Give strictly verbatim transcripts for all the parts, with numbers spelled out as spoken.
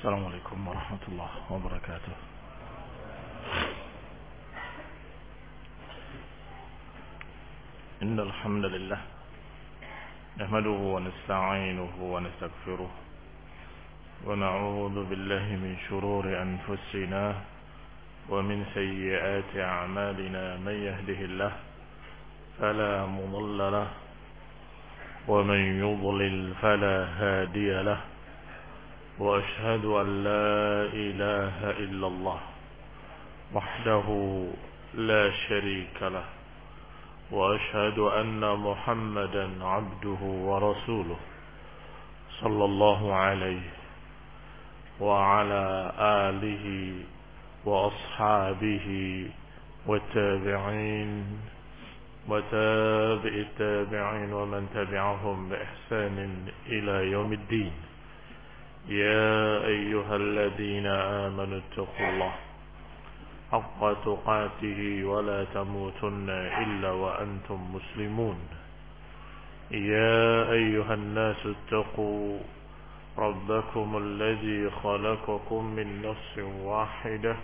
السلام عليكم ورحمة الله وبركاته. إن الحمد لله نحمده ونستعينه ونستغفره ونعوذ بالله من شرور أنفسنا ومن سيئات أعمالنا. من يهده الله فلا مضل له ومن يضلل فلا هادي له، وأشهد أن لا إله إلا الله وحده لا شريك له، وأشهد أن محمدا عبده ورسوله صلى الله عليه وعلى آله وأصحابه والتابعين وتابع التابعين ومن تبعهم بإحسان إلى يوم الدين. يا أيها الذين آمنوا اتقوا الله حق تقاته ولا تموتن إلا وأنتم مسلمون. يا أيها الناس اتقوا ربكم الذي خلقكم من نفس واحدة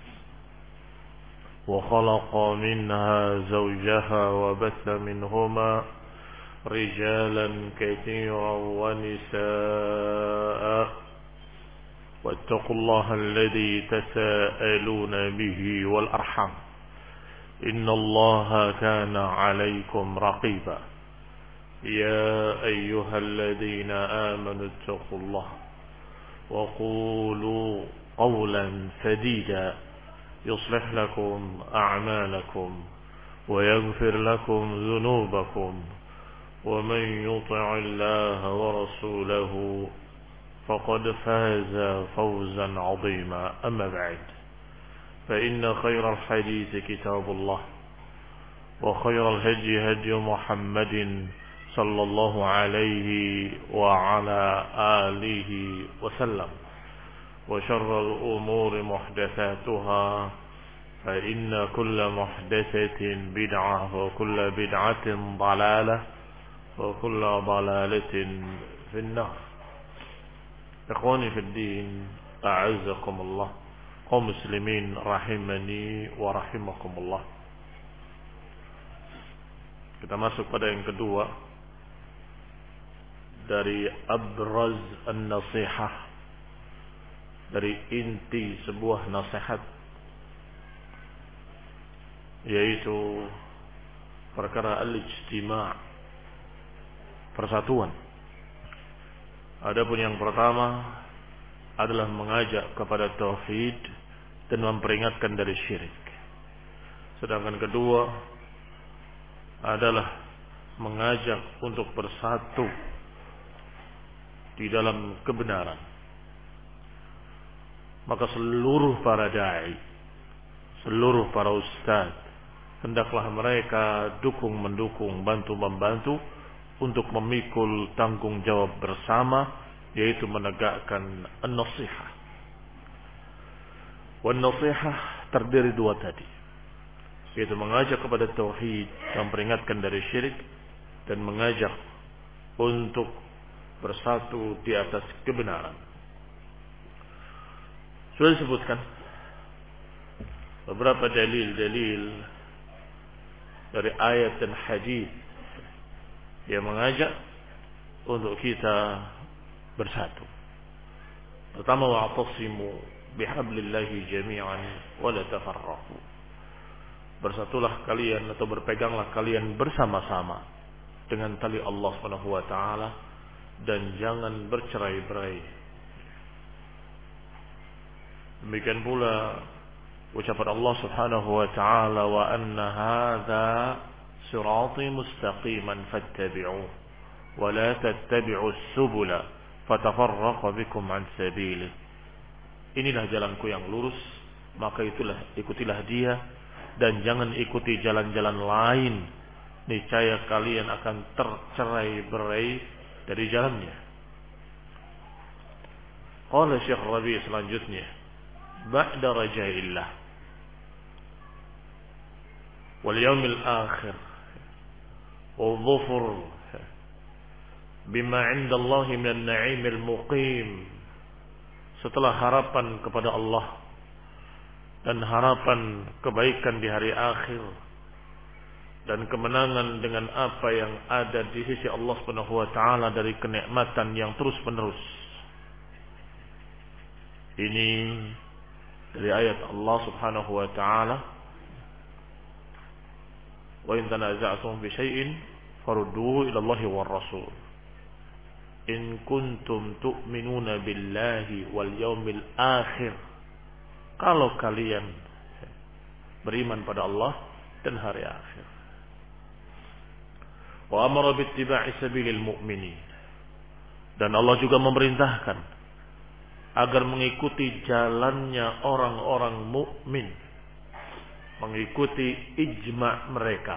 وخلق منها زوجها وبث منهما رجالا كثيرا ونساء، واتقوا الله الذي تساءلون به والأرحام إن الله كان عليكم رقيبا. يا أيها الذين آمنوا اتقوا الله وقولوا قولا سديدا يصلح لكم أعمالكم ويغفر لكم ذنوبكم، ومن يطع الله ورسوله فقد فاز فوزا عظيما. أما بعد، فإن خير الحديث كتاب الله، وخير الهدي هدي محمد صلى الله عليه وعلى آله وسلم، وشر الأمور محدثاتها، فإن كل محدثة بدعة وكل بدعة ضلالة وكل ضلالة في النار. Ikhwani fi din, a'azzakumullah, kaum muslimin rahimani wa rahimakumullah. Kita masuk pada yang kedua dari abraz an-nasihah, dari inti sebuah nasihat, yaitu perkara al-ijtima', persatuan. Adapun yang pertama adalah mengajak kepada tauhid dan memperingatkan dari syirik. Sedangkan kedua adalah mengajak untuk bersatu di dalam kebenaran. Maka seluruh para da'i, seluruh para ustaz, hendaklah mereka dukung mendukung, bantu membantu untuk memikul tanggung jawab bersama, yaitu menegakkan an-nasihah. Wan-nasihah terdiri dua tadi, yaitu mengajak kepada tauhid, memperingatkan dari syirik, dan mengajak untuk bersatu di atas kebenaran. Sudah disebutkan beberapa dalil-dalil dari ayat dan hadis yang mengajak untuk kita bersatu. Pertama, wa'tasimu bihablillahi jami'an wa la tafarraqu. Bersatulah kalian atau berpeganglah kalian bersama-sama dengan tali Allah Subhanahu wa taala dan jangan bercerai-berai. Demikian pula ucapan Allah Subhanahu wa taala, wa anna hadza sirati mustaqiman fattabi'uhu wa la tattabi'us subula fatafarraqa bikum an sabilihi. Inilah jalanku yang lurus, maka itulah ikutilah dia dan jangan ikuti jalan-jalan lain, niscaya kalian akan tercerai-berai dari jalannya. Qala Syekh Rabi' selanjutnya, ba'da raja'illah wal yawmil akhir wal dhufur bima 'inda Allah min an-na'im al-muqim setelah harapan kepada Allah dan harapan kebaikan di hari akhir dan kemenangan dengan apa yang ada di sisi Allah Subhanahu wa taala dari kenikmatan yang terus-menerus. Ini dari ayat Allah Subhanahu wa taala, "Wa in tanaza'tum fi syai'in farudduhu ila Allahi war Rasul. In kuntum tu'minuna billahi wal yaumil akhir." Kalau kalian beriman pada Allah dan hari akhir. Wa amara bittiba'i sabilil mu'minin. Dan Allah juga memerintahkan agar mengikuti jalannya orang-orang mukmin, mengikuti ijma' mereka.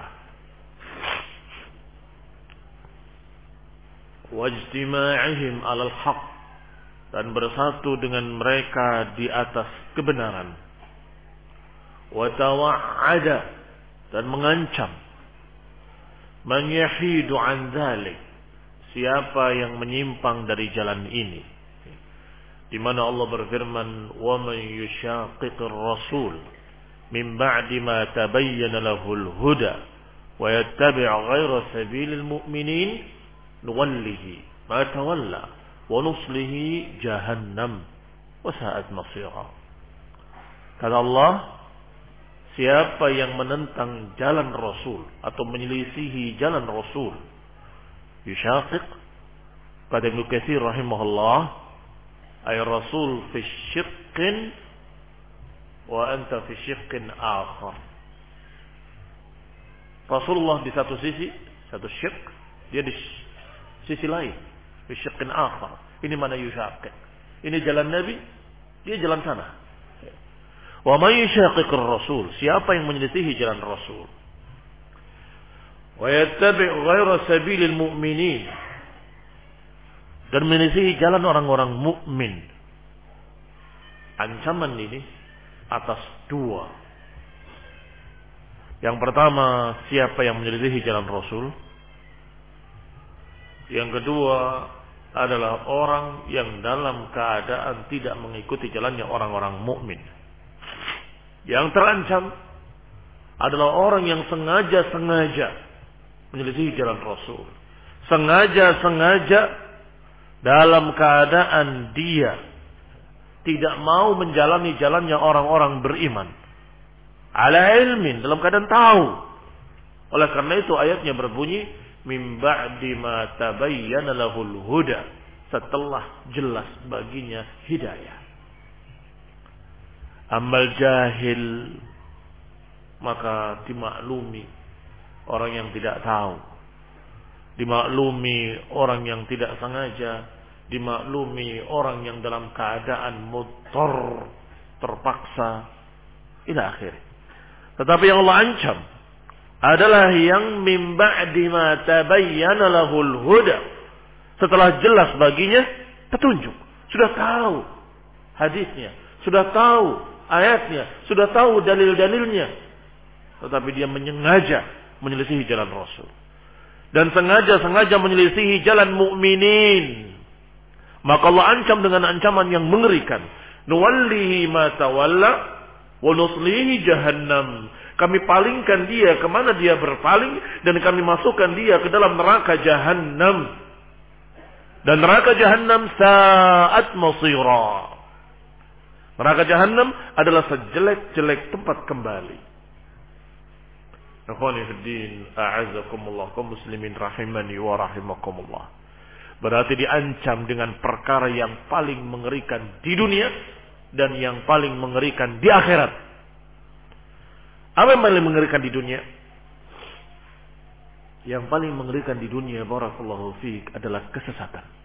Wajtima'ihim 'alal haqq, dan bersatu dengan mereka di atas kebenaran. Wa tawa'ada, dan mengancam man yahidu an dzalik, siapa yang menyimpang dari jalan ini, di mana Allah berfirman, "Wa man yushaqiqir rasul min ba'di ma tabayyana lahul huda wa yattabi' ghayra sabilil mu'minin nuwallihi ma tawalla wa nuslihi jahannam wa sa'at masira." Kata Allah, siapa yang menentang jalan Rasul atau menyelisihi jalan Rasul, yushaqiq, kata Ibnu Katsir rahimahullah, ay Rasul fi syiqqin wa anta fi syiqqin akhar. Rasulullah di satu sisi, satu syiq, dia di sisi lain, fi syiqqin akhar. Ini mana yushaqiq? Ini jalan Nabi, dia jalan sana. Wa may yushaqiqir rasul, siapa yang menyelisihi jalan Rasul, wa yattabi' ghayra sabilil mu'minin, dan menyelisihi jalan orang-orang mukmin. Ancaman ini atas dua. Yang pertama, siapa yang menyelisihi jalan Rasul. Yang kedua adalah orang yang dalam keadaan tidak mengikuti jalannya orang-orang mukmin. Yang terancam adalah orang yang sengaja-sengaja menyelisihi jalan Rasul. Sengaja-sengaja dalam keadaan dia tidak mau menjalani jalannya orang-orang beriman. Ala ilmin, dalam keadaan tahu. Oleh karena itu ayatnya berbunyi, "Min ba'di ma tabayyana lahul huda", setelah jelas baginya hidayah. Amal jahil, maka dimaklumi orang yang tidak tahu, dimaklumi orang yang tidak sengaja, dimaklumi orang yang dalam keadaan mudhar, terpaksa, ila akhir. Tetapi yang Allah ancam adalah yang min ba'di ma tabayyana lahul huda, setelah jelas baginya petunjuk, sudah tahu hadisnya, sudah tahu ayatnya, sudah tahu dalil-dalilnya, tetapi dia menyengaja menyelisihi jalan Rasul dan sengaja-sengaja menyelisihi jalan mukminin, maka Allah ancam dengan ancaman yang mengerikan. Nuwallihi ma tawalla wa nuslihi jahannam. Kami palingkan dia kemana dia berpaling, dan kami masukkan dia ke dalam neraka jahannam. Dan neraka jahannam sa'at masira. Neraka jahannam adalah sejelek-jelek tempat kembali. Ikhwani fiddin, a'azzakumullah, kaum muslimin rahimani wa rahimakumullah. Berarti diancam dengan perkara yang paling mengerikan di dunia dan yang paling mengerikan di akhirat. Apa yang paling mengerikan di dunia? Yang paling mengerikan di dunia, barakallahu fiik, adalah kesesatan.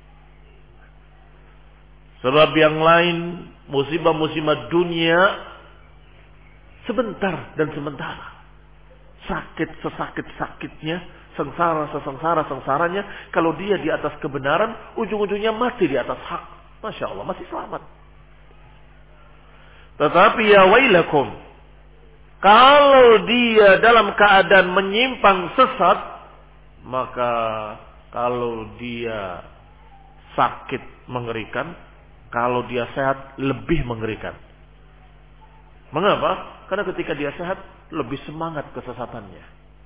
Sebab yang lain, musibah-musibah dunia sebentar dan sementara. Sakit sesakit-sakitnya, sengsara sesengsara-sengsaranya, kalau dia di atas kebenaran, ujung-ujungnya mati di atas hak. Masya Allah, masih selamat. Tetapi ya wailakum, kalau dia dalam keadaan menyimpang sesat, maka kalau dia sakit mengerikan, Kalau dia sehat lebih mengerikan. Mengapa? Karena ketika dia sehat lebih semangat kesesatannya.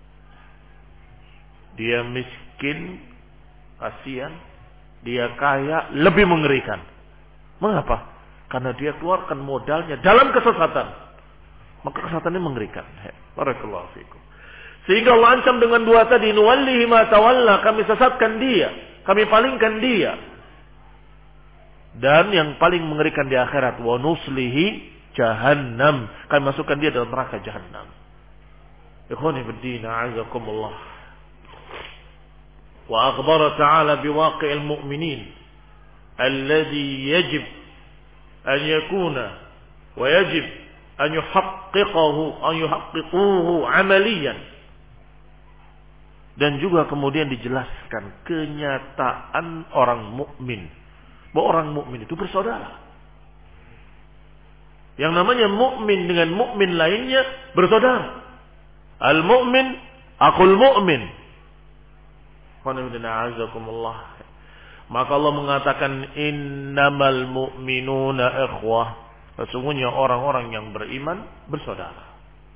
Dia miskin, kasihan. Dia kaya, lebih mengerikan. Mengapa? Karena dia keluarkan modalnya dalam kesesatan. Maka kesesatannya mengerikan. Barakallahu fikum. Sehingga Allah ancam dengan dua tadi, nuwallihi ma tawalla, kami sesatkan dia, kami palingkan dia. Dan yang paling mengerikan di akhirat, wa nuslihi jahannam, kami masukkan dia dalam neraka jahannam. Ikhwani fid din, a'azakumullah. Wa akhbara ta'ala biwaqi'il mu'minin alladhi yajib an yakuna wa yajib an yuhaqqiqahu an yuhaqqiquhu 'amaliyan. Dan juga kemudian dijelaskan kenyataan orang mukmin, bahwa orang mukmin itu bersaudara. Yang namanya mukmin dengan mukmin lainnya bersaudara. Al-mu'min akhul mu'min. Maka Allah mengatakan innamal mu'minuna ikhwah. Sesungguhnya orang-orang yang beriman bersaudara.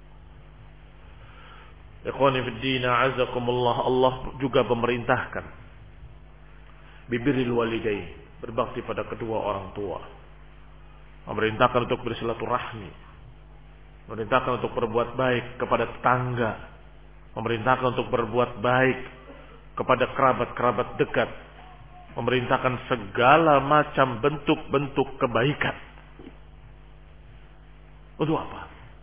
Ikhwani fid din, a'azakumullah, Allah juga memerintahkan bibirril walidain, berbakti pada kedua orang tua. Memerintahkan untuk bersilaturahmi. Memerintahkan untuk berbuat baik kepada tetangga. Memerintahkan untuk berbuat baik kepada kerabat-kerabat dekat. Memerintahkan segala macam bentuk-bentuk kebaikan. Untuk apa?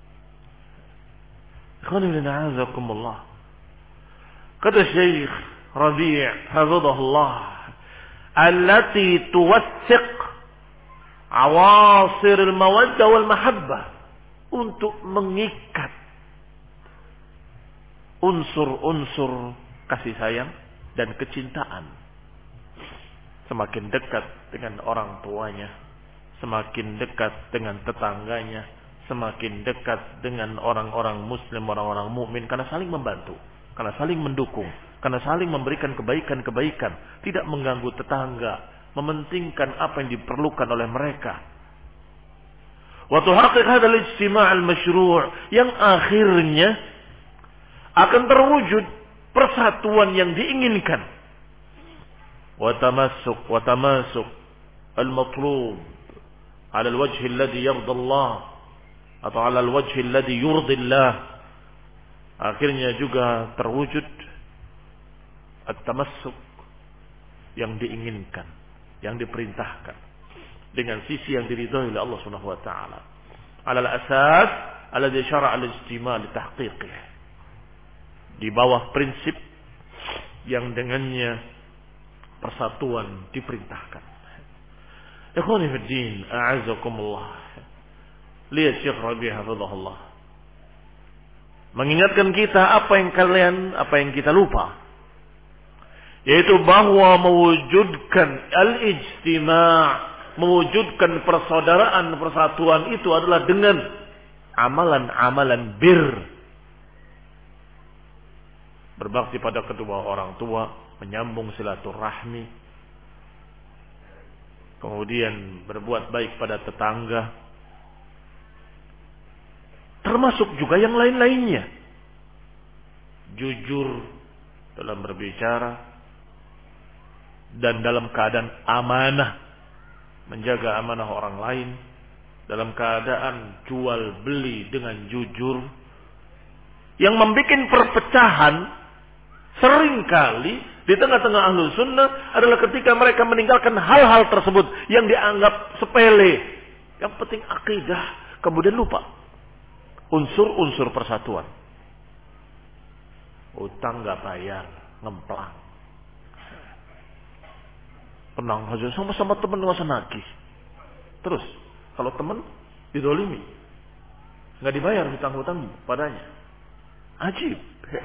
Alhamdulillah. Kata Syekh Rabi' hafizahullah, allati tuwassiq awasir al-mawaddah wal mahabbah, untuk mengikat unsur-unsur kasih sayang dan kecintaan. Semakin dekat dengan orang tuanya, semakin dekat dengan tetangganya, semakin dekat dengan orang-orang muslim, orang-orang mukmin, karena saling membantu, karena saling mendukung, karena saling memberikan kebaikan-kebaikan, tidak mengganggu tetangga, mementingkan apa yang diperlukan oleh mereka. Wa tuhaqqiq hadzal ijtima' al-masyru', yang akhirnya akan terwujud persatuan yang diinginkan. Wa tamassuk wa tamassuk al-matlub 'ala al-wajh alladhi yarda Allah atau 'ala al-wajh alladhi yurdi Allah. Akhirnya juga terwujud at-tamassuk yang diinginkan, yang diperintahkan dengan sisi yang diridhai oleh Allah Subhanahu wa taala. 'Ala al-asas alladhi syara'a al-ijtima' li tahqiqihi. Di bawah prinsip yang dengannya persatuan diperintahkan. Ikhwani fid din, a'azakumullah. Lihat Syekh Rabi' hafizahullah mengingatkan kita apa yang kalian, apa yang kita lupa, yaitu bahwa mewujudkan al-ijtima', mewujudkan persaudaraan, persatuan itu adalah dengan amalan-amalan bir. Berbakti pada kedua orang tua, menyambung silaturahmi, kemudian berbuat baik pada tetangga, termasuk juga yang lain-lainnya. Jujur dalam berbicara dan dalam keadaan amanah, menjaga amanah orang lain, dalam keadaan jual beli dengan jujur. Yang membuat perpecahan seringkali di tengah-tengah ahlus sunnah adalah ketika mereka meninggalkan hal-hal tersebut yang dianggap sepele. Yang penting akidah, kemudian lupa unsur-unsur persatuan. Utang gak bayar, ngemplang. Tenang aja, sama-sama teman gak usah nagih. Terus, kalau teman didolimi, gak dibayar hutang-hutang padanya. Ajib.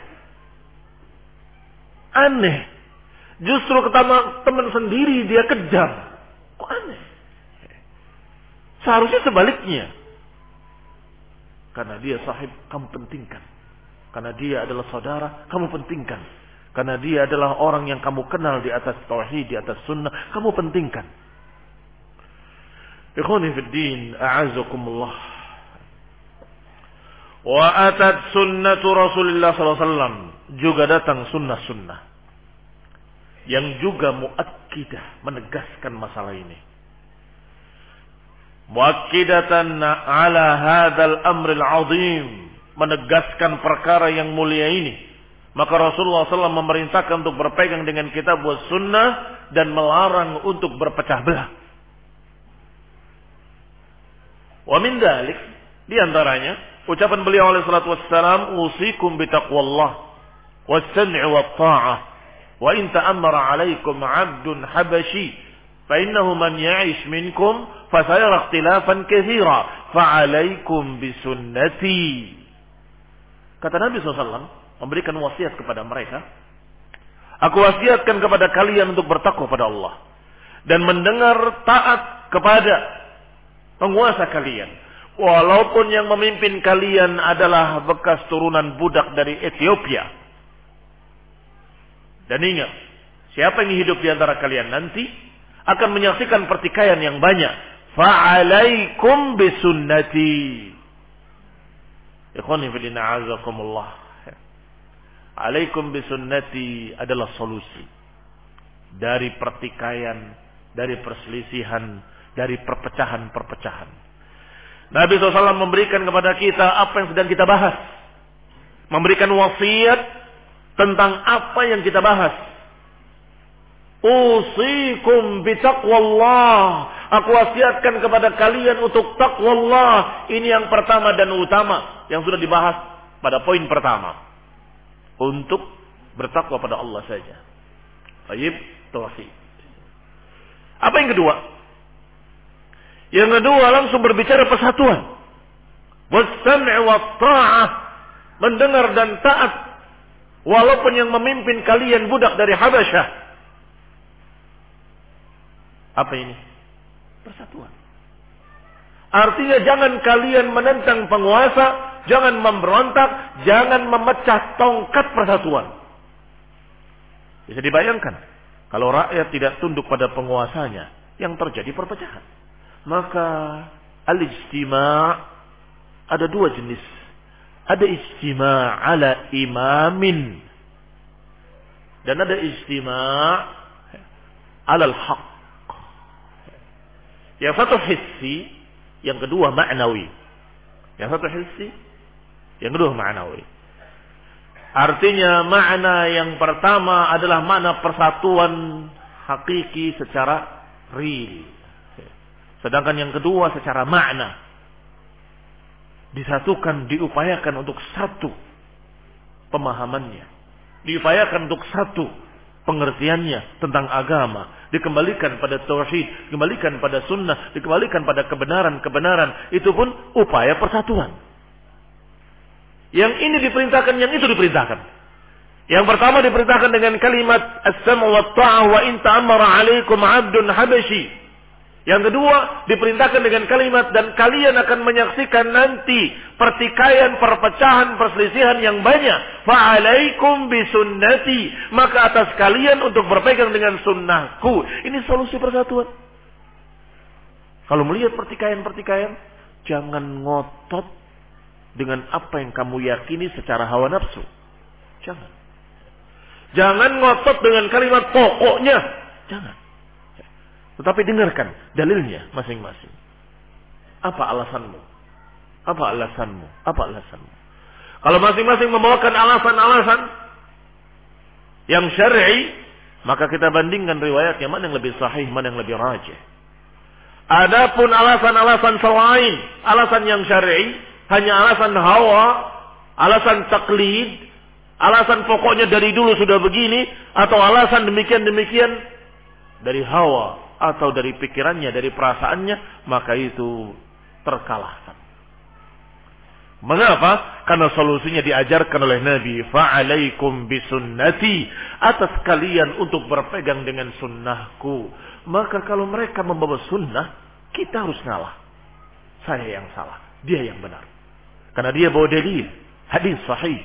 Aneh. Justru ketama teman sendiri dia kejam. Kok aneh? Seharusnya sebaliknya. Karena dia sahib, kamu pentingkan. Karena dia adalah saudara, kamu pentingkan. Karena dia adalah orang yang kamu kenal di atas tauhid, di atas sunnah, kamu pentingkan. Ikhwani fid din, a'azakumullah. Wa atat sunnatu Rasulullah sallallahu alaihi wasallam, juga datang sunnah-sunnah yang juga muakkidah, menegaskan masalah ini. Muakkidatan ala hadzal amril azim, menegaskan perkara yang mulia ini. Maka Rasulullah sallallahu alaihi wasallam memerintahkan untuk berpegang dengan kitab wa sunnah dan melarang untuk berpecah belah. Wa min dzalik, di antaranya ucapan beliau alaihi salatu wassalam, usikum bitaqwallah was-sam'i wat-tha'ah wa in ta'ammara 'alaikum 'abdun habashi fa innahu man ya'ish minkum fa sayara ikhtilafan katsira fa 'alaikum bisunnati. Kata Nabi sallallahu alaihi wasallam memberikan wasiat kepada mereka, aku wasiatkan kepada kalian untuk bertakwa pada Allah dan mendengar taat kepada penguasa kalian, walaupun yang memimpin kalian adalah bekas turunan budak dari Ethiopia. Dan ingat, siapa yang hidup di antara kalian nanti akan menyaksikan pertikaian yang banyak. Fa'alaikum bisunnati. Ikhwani fillah, a'azakumullah. Alaikum bisunnati adalah solusi dari pertikaian, dari perselisihan, dari perpecahan-perpecahan. Nabi shallallahu alaihi wasallam memberikan kepada kita apa yang sedang kita bahas. Memberikan wasiat tentang apa yang kita bahas. Usikum bitaqwallah. Aku wasiatkan kepada kalian untuk taqwallah. Ini yang pertama dan utama yang sudah dibahas pada poin pertama. Untuk bertakwa pada Allah saja. Baik, tauhid. Apa yang kedua? Yang kedua langsung berbicara persatuan. Was-sam'i wat-tha'ah, mendengar dan taat walaupun yang memimpin kalian budak dari Habasyah. Apa ini? Persatuan. Artinya jangan kalian menentang penguasa, jangan memberontak, jangan memecah tongkat persatuan. Bisa dibayangkan kalau rakyat tidak tunduk pada penguasanya, yang terjadi perpecahan. Maka al-ijtima' ada dua jenis. Ada ijtima' ala imamin dan ada ijtima' ala al-haq. Yang satu hissi, yang kedua ma'nawi. Yang satu hissi, yang kedua ma'nawi. Artinya makna yang pertama adalah makna persatuan hakiki secara real. Sedangkan yang kedua secara makna. Disatukan, diupayakan untuk satu pemahamannya. Diupayakan untuk satu pengertiannya tentang agama. Dikembalikan pada tauhid, dikembalikan pada sunnah, dikembalikan pada kebenaran-kebenaran. Itu pun upaya persatuan. Yang ini diperintahkan, yang itu diperintahkan. Yang pertama diperintahkan dengan kalimat as-sam'u wat-tha'ah wa in ta'ammara 'alaikum 'abdun habashi. Yang kedua diperintahkan dengan kalimat dan kalian akan menyaksikan nanti pertikaian, perpecahan, perselisihan yang banyak. Fa'alaikum bisunnati, maka atas kalian untuk berpegang dengan sunnahku. Ini solusi persatuan. Kalau melihat pertikaian-pertikaian, jangan ngotot dengan apa yang kamu yakini secara hawa nafsu. Jangan. Jangan ngotot dengan kalimat pokoknya. Jangan. Tetapi dengarkan dalilnya masing-masing. Apa alasanmu? Apa alasanmu? Apa alasanmu? Kalau masing-masing membawakan alasan-alasan yang syar'i, maka kita bandingkan riwayatnya mana yang lebih sahih, mana yang lebih rajih. Adapun alasan-alasan selain alasan yang syar'i, hanya alasan hawa, alasan taklid, alasan pokoknya dari dulu sudah begini, atau alasan demikian-demikian dari hawa atau dari pikirannya, dari perasaannya, maka itu terkalahkan. Mengapa? Karena solusinya diajarkan oleh Nabi, fa'alaikum bisunnati, atas kalian untuk berpegang dengan sunnahku. Maka kalau mereka membawa sunnah, kita harus ngalah. Saya yang salah, dia yang benar. Karena dia bawa dalil, hadis sahih.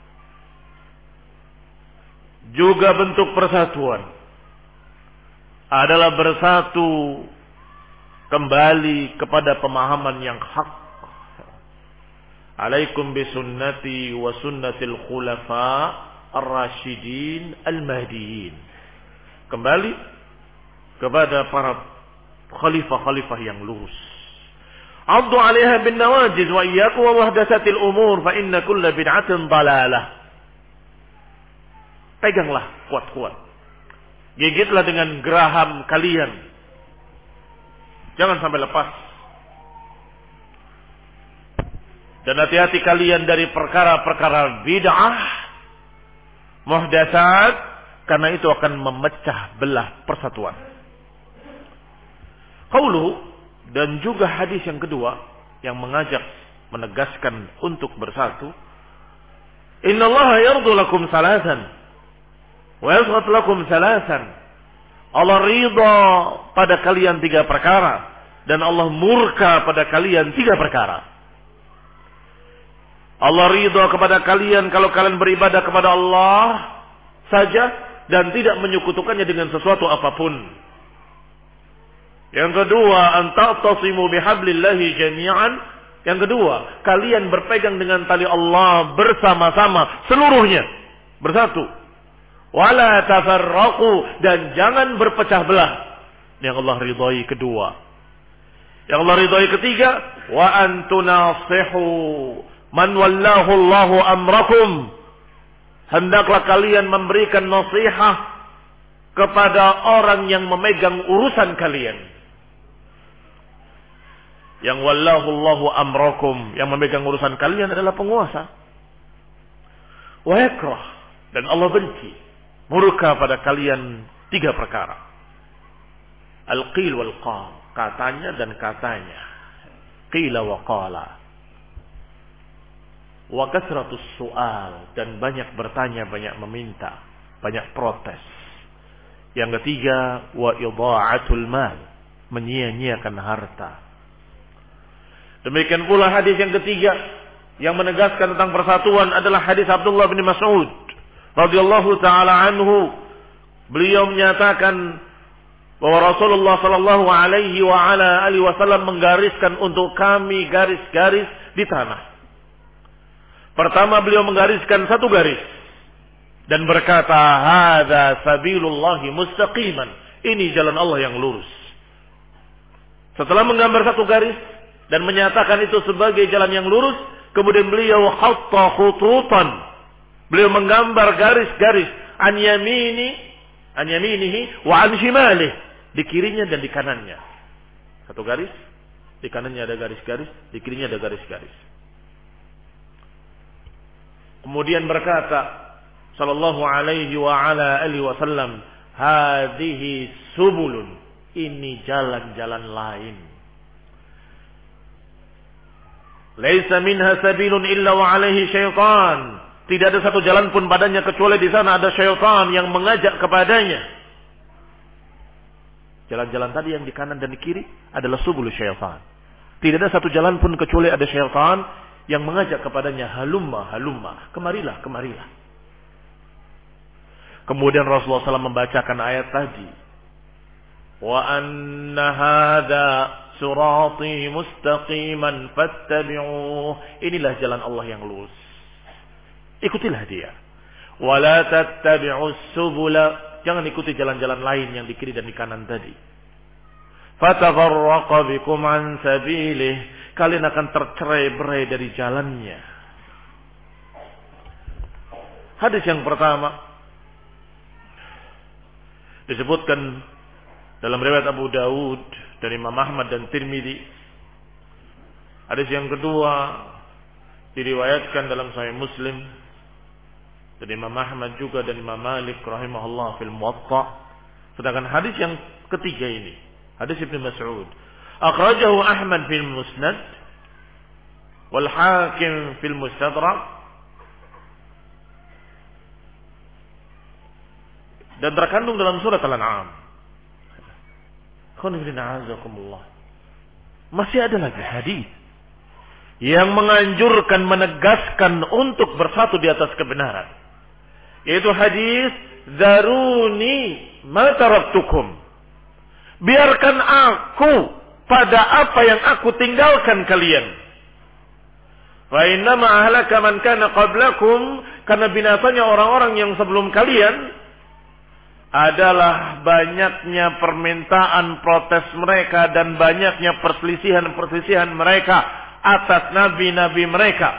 Juga bentuk persatuan adalah bersatu kembali kepada pemahaman yang hak. Alaikum bisunnati wa sunnatil khulafa ar-rasyidin al-mahdiyin. Kembali kepada para khalifah-khalifah yang lurus. Addu 'alaiha bin nawajiz wa iyyakum wa muhdatsatil umur fa inna kulla bid'atin dalalah. Peganglah kuat-kuat. Gigitlah dengan geraham kalian. Jangan sampai lepas. Dan hati-hati kalian dari perkara-perkara bid'ah, muhdatsat, karena itu akan memecah belah persatuan. Qauluhu, dan juga hadis yang kedua yang mengajak, menegaskan untuk bersatu. Innallaha yardu lakum salasan wa yasghatu lakum salasan. Allah ridha pada kalian tiga perkara dan Allah murka pada kalian tiga perkara. Allah ridha kepada kalian kalau kalian beribadah kepada Allah saja dan tidak menyekutukannya dengan sesuatu apapun. Yang kedua, an ta'tasimu bihablillahi jami'an. Yang kedua, kalian berpegang dengan tali Allah bersama-sama seluruhnya, bersatu. Wala tafarraqu, dan jangan berpecah belah. Yang Allah ridhai kedua. Yang Allah ridhai ketiga, wa antunasihu man wallahu Allahu amrakum. Hendaklah kalian memberikan nasihat kepada orang yang memegang urusan kalian. Yang wallahu Allahu amrakum, yang memegang urusan kalian adalah penguasa. Wa yakrah, dan Allah benci, murka pada kalian tiga perkara. Al-qil wal qal, katanya dan katanya. Qila wa qala. Wa kasratus su'al, dan banyak bertanya, banyak meminta, banyak protes. Yang ketiga, wa idha'atul mal, menyia-nyiakan harta. Demikian pula hadis yang ketiga yang menegaskan tentang persatuan adalah hadis Abdullah bin Mas'ud radhiyallahu taala anhu. Beliau menyatakan bahwa Rasulullah sallallahu alaihi wa ala alihi wasallam menggariskan untuk kami garis-garis di tanah. Pertama, beliau menggariskan satu garis dan berkata, "Hadza sabilullahi mustaqiman." Ini jalan Allah yang lurus. Setelah menggambar satu garis dan menyatakan itu sebagai jalan yang lurus, kemudian beliau khatta khututan. Beliau menggambar garis-garis an yamini, an yaminihi wa an shimalihi, di kirinya dan di kanannya. Satu garis, di kanannya ada garis-garis, di kirinya ada garis-garis. Kemudian berkata sallallahu alaihi wa ala alihi wasallam, hadhihi subulun, ini jalan-jalan lain. Laisa minha sabilun illa wa alaihi syaitan. Tidak ada satu jalan pun padanya kecuali di sana ada syaitan yang mengajak kepadanya. Jalan-jalan tadi yang di kanan dan di kiri adalah subul syaitan. Tidak ada satu jalan pun kecuali ada syaitan yang mengajak kepadanya, halumma halumma, kemarilah kemarilah. Kemudian Rasulullah shallallahu alaihi wasallam membacakan ayat tadi. Wa anna hadza sirati mustaqiman fattabi'uh. Inilah jalan Allah yang lurus, ikutilah dia. Wala tattabi'us subula, jangan ikuti jalan-jalan lain yang di kiri dan di kanan tadi. Fatafarraqa bikum an sabilih, kalian akan tercerai-berai dari jalannya. Hadis yang pertama disebutkan dalam riwayat Abu Dawud dari Imam Ahmad dan Tirmidzi. Hadis yang kedua diriwayatkan dalam Sahih Muslim dari Imam Ahmad juga dan Imam Malik rahimahullah fil Muwatta. Sedangkan hadis yang ketiga ini, hadis Ibnu Mas'ud, akhrajahu Ahmad fil Musnad wal Hakim fil Mustadrak, dan terkandung dalam surat Al-An'am. Masih ada lagi hadis yang menganjurkan, menegaskan untuk bersatu di atas kebenaran, yaitu hadis zaruni ma taraktukum Biarkan aku pada apa yang aku tinggalkan kalian. Fa innama ahlaka man kana qablakum, karena binasanya orang-orang yang sebelum kalian adalah banyaknya permintaan protes mereka dan banyaknya perselisihan-perselisihan mereka atas nabi-nabi mereka.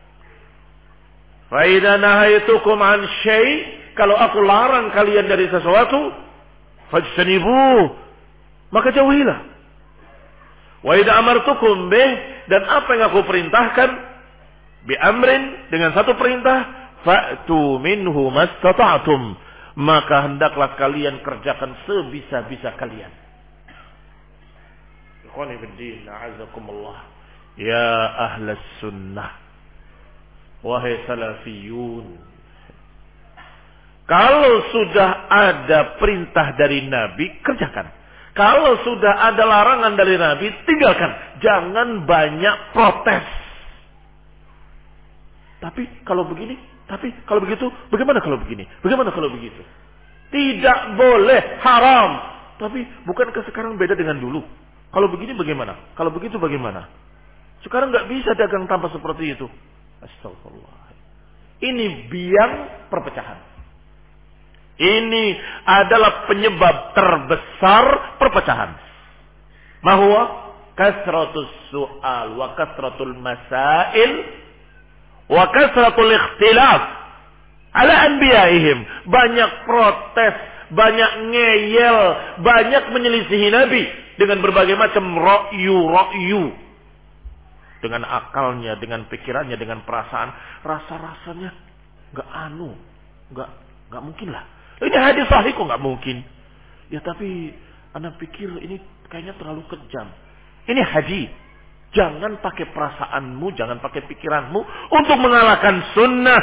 Fa idza nahaitukum an syai', kalau aku larang kalian dari sesuatu, fajtanibuh, maka jauhilah. Wa idza amartukum bih, dan apa yang aku perintahkan, bi amrin, dengan satu perintah, fa'tu minhu mastata'tum, maka hendaklah kalian kerjakan sebisa-bisa kalian. Ikhwani fiddin, a'azakumullah. Ya ahlas sunnah, wahai salafiyun, kalau sudah ada perintah dari Nabi, kerjakan. Kalau sudah ada larangan dari Nabi, tinggalkan. Jangan banyak protes. Tapi kalau begini, tapi kalau begitu, bagaimana kalau begini? Bagaimana kalau begitu? Tidak boleh, haram. Tapi bukankah sekarang beda dengan dulu? Kalau begini bagaimana? Kalau begitu bagaimana? Sekarang nggak bisa dagang tanpa seperti itu. Astagfirullah. Ini biang perpecahan. Ini adalah penyebab terbesar perpecahan. Mahwa kasratus su'al wa kasratul masail wa kasratul ikhtilaf ala anbiya'ihim. Banyak protes, banyak ngeyel, banyak menyelisihi Nabi dengan berbagai macam ra'yu-ra'yu. Dengan akalnya, dengan pikirannya, dengan perasaan, rasa-rasanya enggak anu, enggak enggak mungkin lah. Ini hadis sahih kok enggak mungkin. Ya tapi ana pikir ini kayaknya terlalu kejam. Ini hadis. Jangan pakai perasaanmu, jangan pakai pikiranmu untuk mengalahkan sunnah.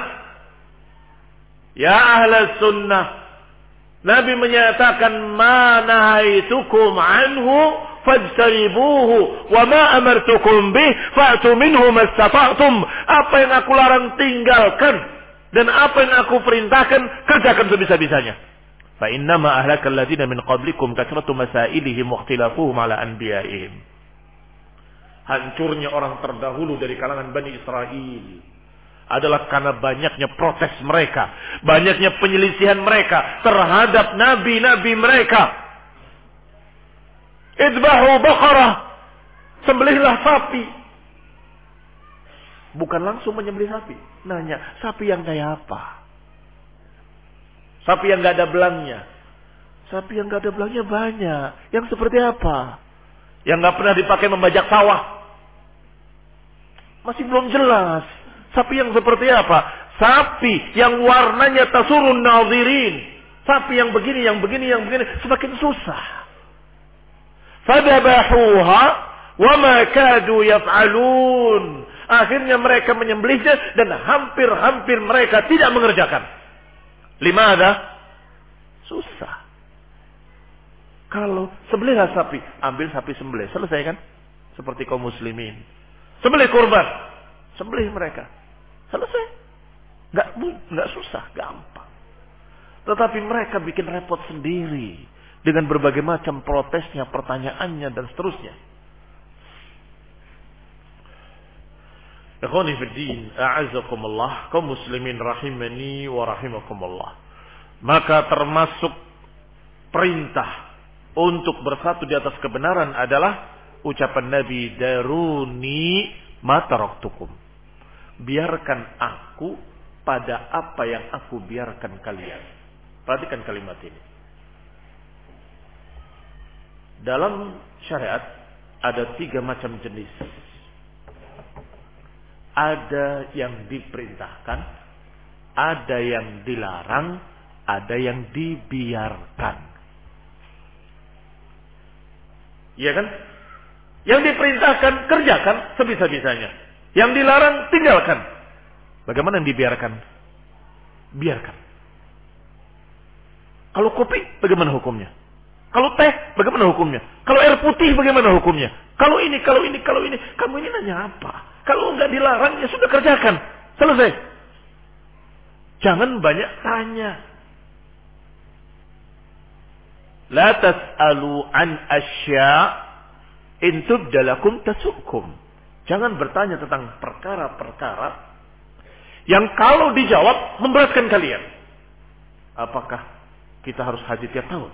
Ya ahla sunnah, Nabi menyatakan, ma nahaitukum anhu fajtanibuhu wa ma amartukum bih fa'tu minhu mastata'tum. Apa yang aku larang tinggalkan, dan apa yang aku perintahkan kerjakan sebisa-bisanya. Fa innama ahlakal ladzina min qablikum kathratu masailihim wa ikhtilafuhum ala anbiya'ihim. Hancurnya orang terdahulu dari kalangan Bani Israel adalah karena banyaknya protes mereka, banyaknya penyelisihan mereka terhadap nabi-nabi mereka. Idbahu baqarah, sembelihlah sapi. Bukan langsung menyembelih sapi, nanya, sapi yang kayak apa? Sapi yang gak ada belangnya. Sapi yang gak ada belangnya banyak. Yang seperti apa? Yang gak pernah dipakai membajak sawah. Masih belum jelas. Sapi yang seperti apa? Sapi yang warnanya tasurun nadhirin. Sapi yang begini, yang begini, yang begini. Semakin susah. Fadabahuha wa ma kadu yaf'alun. Akhirnya mereka menyembelihnya dan hampir-hampir mereka tidak mengerjakan. Limada? Susah. Kalau sembelihlah sapi, ambil sapi sembelih. Selesai kan? Seperti kaum muslimin. Sembelih kurban, sembelih mereka. Selesai. Enggak enggak susah, gampang. Tetapi mereka bikin repot sendiri dengan berbagai macam protesnya, pertanyaannya dan seterusnya. Ikhwani fi din, a'azzakumullah, kaum muslimin rahimani wa rahimakumullah. Maka termasuk perintah untuk bersatu di atas kebenaran adalah ucapan Nabi, daruni ma taraktukum. Biarkan aku pada apa yang aku biarkan kalian. Perhatikan kalimat ini. Dalam syariat ada tiga macam jenis. Ada yang diperintahkan, ada yang dilarang, ada yang dibiarkan. Iya kan? Yang diperintahkan, kerjakan sebisa-bisanya. Yang dilarang, tinggalkan. Bagaimana yang dibiarkan? Biarkan. Kalau kopi, bagaimana hukumnya? Kalau teh, bagaimana hukumnya? Kalau air putih, bagaimana hukumnya? Kalau ini, kalau ini, kalau ini. Kamu ini nanya apa? Kalau enggak dilarang, ya sudah kerjakan. Selesai. Jangan banyak tanya. La tas'alu an asya in tubda lakum tasukum. Jangan bertanya tentang perkara-perkara yang kalau dijawab memberatkan kalian. Apakah kita harus haji tiap tahun?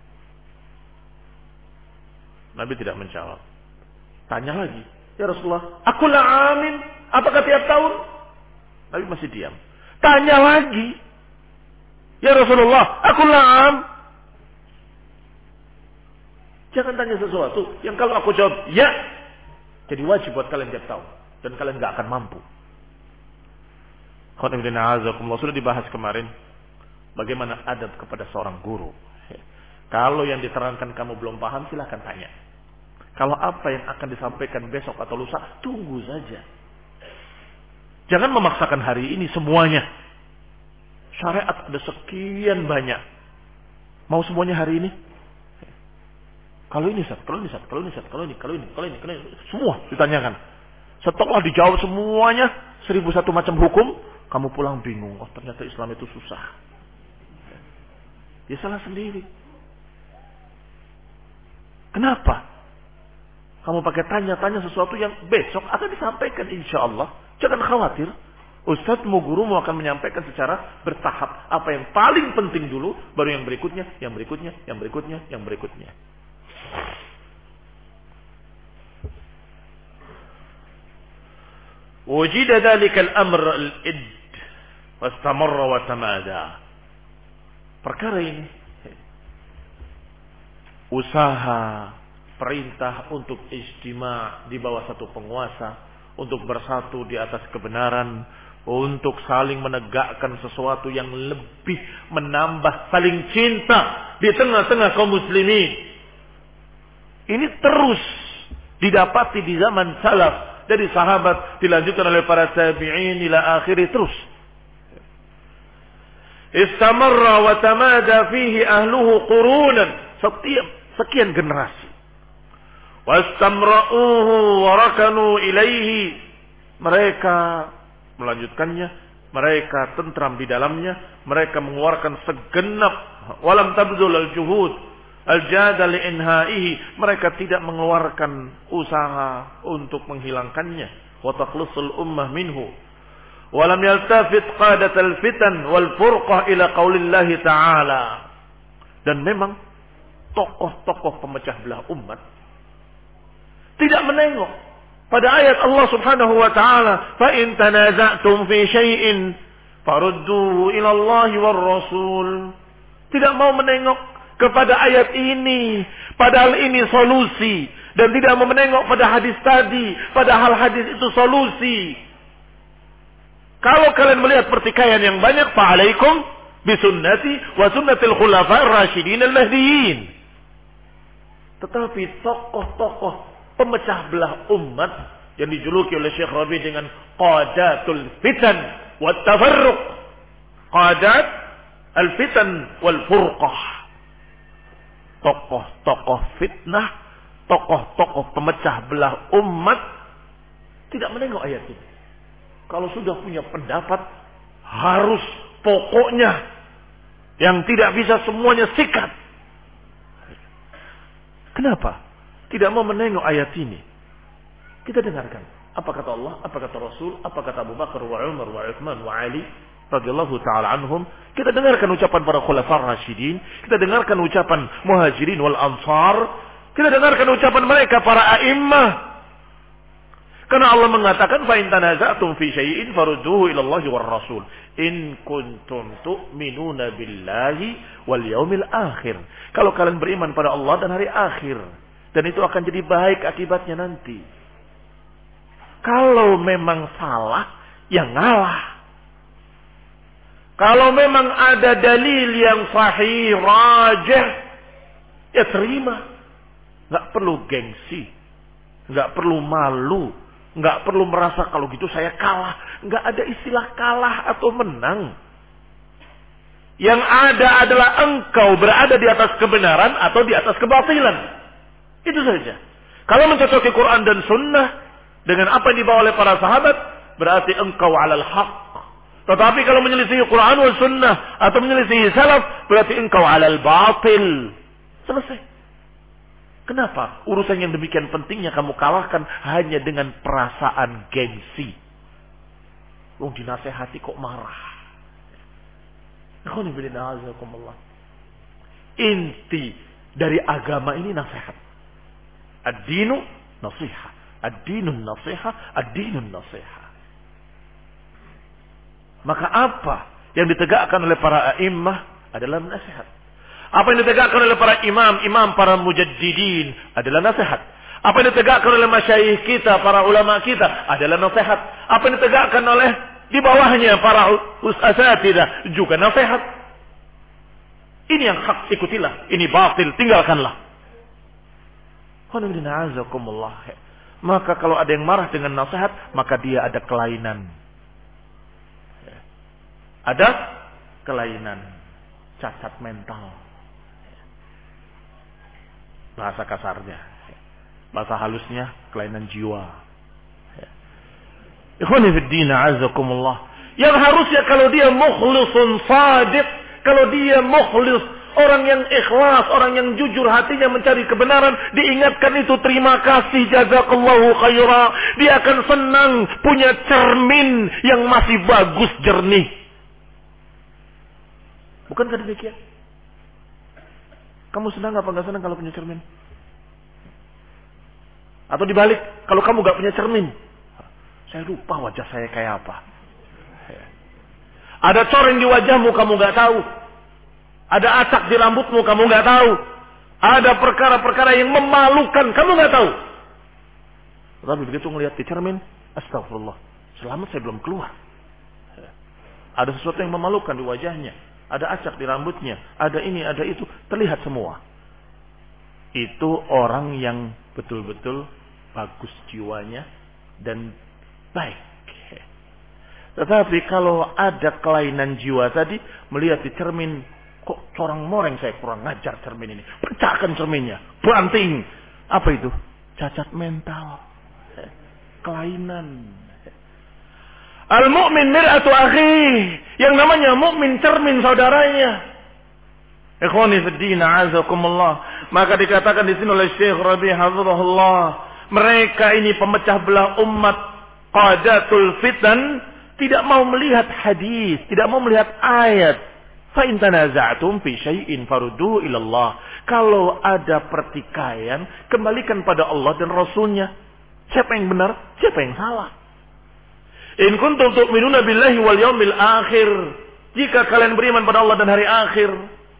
Nabi tidak menjawab. Tanya lagi, ya Rasulullah, aku la amin, apakah tiap tahun? Nabi masih diam. Tanya lagi, ya Rasulullah, aku la am. Jangan tanya sesuatu yang kalau aku jawab ya, jadi wajib buat kalian tiap tahun dan kalian nggak akan mampu. Sudah dibahas kemarin bagaimana adab kepada seorang guru. Kalau yang diterangkan kamu belum paham, silahkan tanya. Kalau apa yang akan disampaikan besok atau lusa, tunggu saja. Jangan memaksakan hari ini semuanya. Syariat ada sekian banyak. Mau semuanya hari ini? Kalau ini Ustaz, kalau ini Ustaz, kalau ini Ustaz, kalau ini, kalau ini, kalau ini, kalau ini, semua ditanyakan. Setelah dijawab semuanya, seribu satu macam hukum, kamu pulang bingung. Oh, ternyata Islam itu susah. Ya salah sendiri. Kenapa? Kamu pakai tanya-tanya sesuatu yang besok akan disampaikan insya Allah. Jangan khawatir. Ustadzmu, gurumu akan menyampaikan secara bertahap. Apa yang paling penting dulu, baru yang berikutnya, yang berikutnya, yang berikutnya, yang berikutnya. Wujida dzalika al-amr al-idd wastamarra wa tamada. Perkara ini usaha perintah untuk ijtima' di bawah satu penguasa, untuk bersatu di atas kebenaran, untuk saling menegakkan sesuatu yang lebih menambah saling cinta di tengah-tengah kaum muslimin. Ini terus didapati di zaman salaf, dari sahabat, dilanjutkan oleh para tabi'in ila akhiri, terus. Istamarra wa tamada fihi ahluhu qurunan, setiap sekian generasi. Wastamra'uhu wa rakanu ilaihi, mereka melanjutkannya, mereka tentram di dalamnya, mereka mengeluarkan segenap walam tabdul al-juhud al-jada li'inhaihi, mereka tidak mengeluarkan usaha untuk menghilangkannya. Wa takhlusul ummah minhu walam yaltafit qadat al-fitan wal furqah ila qaulillahi ta'ala. Dan memang tokoh-tokoh pemecah belah umat tidak menengok pada ayat Allah Subhanahu wa taala, fa in tanaza'tum fi syai'in farudduhu ila Allah war rasul. Tidak mau menengok kepada ayat ini, padahal ini solusi, dan tidak mau menengok pada hadis tadi, padahal hadis itu solusi. Kalau kalian melihat pertikaian yang banyak, fa alaikum bisunnati wa sunnatil khulafa'ir rasyidin al-mahdiyyin. Tetapi tokoh-tokoh pemecah belah umat yang dijuluki oleh Syekh Rabi dengan qadatul fitan wat tafarruq, qadat al-fitan wal furqah, tokoh-tokoh fitnah, tokoh-tokoh pemecah belah umat tidak menengok ayat ini. Kalau sudah punya pendapat, harus pokoknya, yang tidak bisa semuanya sikat. Kenapa? Tidak mau menengok ayat ini. Kita dengarkan apa kata Allah, apa kata Rasul, apa kata Abu Bakar wa Umar wa Utsman wa Ali radhiyallahu taala anhum. Kita dengarkan ucapan para khulafar rasyidin, kita dengarkan ucapan muhajirin wal ansar, kita dengarkan ucapan mereka para a'immah. Karena Allah mengatakan fa in tanaza'tum fi syai'in farudduhu ila Allah war rasul in kuntum tu'minuna billahi wal yaumil akhir. Kalau kalian beriman pada Allah dan hari akhir, dan itu akan jadi baik akibatnya nanti. Kalau memang salah, ya ngalah. Kalau memang ada dalil yang sahih, rajih, ya terima. Nggak perlu gengsi, nggak perlu malu, nggak perlu merasa kalau gitu saya kalah. Nggak ada istilah kalah atau menang. Yang ada adalah engkau berada di atas kebenaran atau di atas kebatilan. Itu saja. Kalau mencocoki Quran dan Sunnah dengan apa yang dibawa oleh para sahabat, berarti engkau alal haq. Tetapi kalau menyelisihi Quran dan Sunnah atau menyelisihi salaf, berarti engkau alal batil. Selesai. Kenapa? Urusan yang demikian pentingnya kamu kalahkan hanya dengan perasaan gengsi. Wong dinasehati kok marah. Inti dari agama ini nasihat. Ad-dinu nasihat. Ad-dinun nasihat. Ad-dinun nasihat. Maka apa yang ditegakkan oleh para a'immah adalah nasihat. Apa yang ditegakkan oleh para imam, imam para mujaddidin adalah nasihat. Apa yang ditegakkan oleh masyayikh kita, para ulama kita adalah nasihat. Apa yang ditegakkan oleh di bawahnya para asatidzah juga nasihat. Ini yang hak, ikutilah. Ini batil, tinggalkanlah. Maka kalau ada yang marah dengan nasihat, maka dia ada kelainan. Ada kelainan, cacat mental. Bahasa kasarnya. Bahasa halusnya, kelainan jiwa. Ikhwani fid din, a'azzakumullah. Yang harusnya kalau dia mukhlisun shadiq, kalau dia mukhlis, orang yang ikhlas, orang yang jujur hatinya mencari kebenaran, diingatkan itu terima kasih, jazakallahu khaira. Dia akan senang punya cermin yang masih bagus, jernih. Bukankah demikian? Kamu senang apa enggak senang kalau punya cermin? Atau dibalik, kalau kamu enggak punya cermin, saya lupa wajah saya kayak apa. Ada coreng di wajahmu, kamu enggak tahu. Ada acak di rambutmu, kamu enggak tahu. Ada perkara-perkara yang memalukan, kamu enggak tahu. Tapi begitu melihat di cermin, astagfirullah, selamat saya belum keluar. Ada sesuatu yang memalukan di wajahnya. Ada acak di rambutnya, ada ini, ada itu, terlihat semua. Itu orang yang betul-betul bagus jiwanya dan baik. Tetapi kalau ada kelainan jiwa tadi, melihat di cermin, kok corang-moreng saya kurang ngajar cermin ini. Pecahkan cerminnya, banting. Apa itu? Cacat mental. Kelainan. Al-mu'min mir'atu akhi. Yang namanya mukmin cermin saudaranya. Ikhwani fid din, a'azakumullah. Maka dikatakan di sini oleh Syekh Rabi' hafizahullah, mereka ini pemecah belah umat, qadatul fitan, tidak mau melihat hadis, tidak mau melihat ayat. Fa in tanaza'tum fi syai'in farudduhu ila Allah. Kalau ada pertikaian, kembalikan pada Allah dan Rasulnya. Siapa yang benar, siapa yang salah? In kuntum tu'minuna billahi wal yawmil akhir. Jika kalian beriman pada Allah dan hari akhir.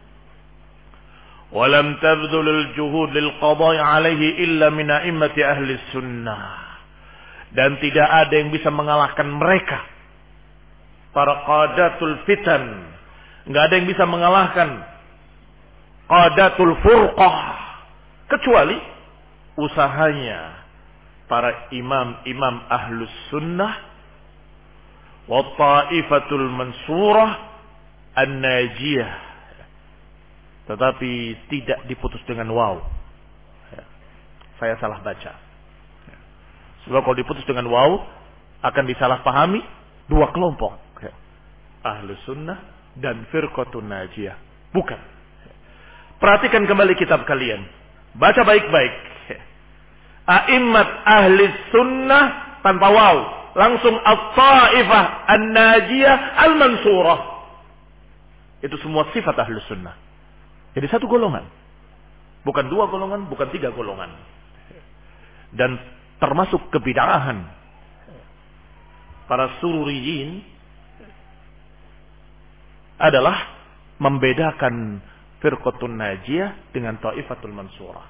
Walam tabdhulul juhud lil qada'i alaihi illa min a'immati ahli sunnah. Dan tidak ada yang bisa mengalahkan mereka, para qadatul fitan. Enggak ada yang bisa mengalahkan qadatul furqah, kecuali usahanya para imam-imam ahlus sunnah wa ta'ifatul mansurah an-najiyah. Tetapi tidak diputus dengan waw. Saya salah baca. Sebab kalau diputus dengan waw akan disalahpahami dua kelompok, ahlus sunnah dan firqatun najiyah. Bukan. Perhatikan kembali kitab kalian, baca baik-baik. A'immat ahli sunnah tanpa waw, langsung at-ta'ifah an-najiyah al-mansurah. Itu semua sifat ahli sunnah. Jadi satu golongan, bukan dua golongan, bukan tiga golongan. Dan termasuk kebid'ahan para sururiyin adalah membedakan firqatun najiyah dengan ta'ifatul mansurah.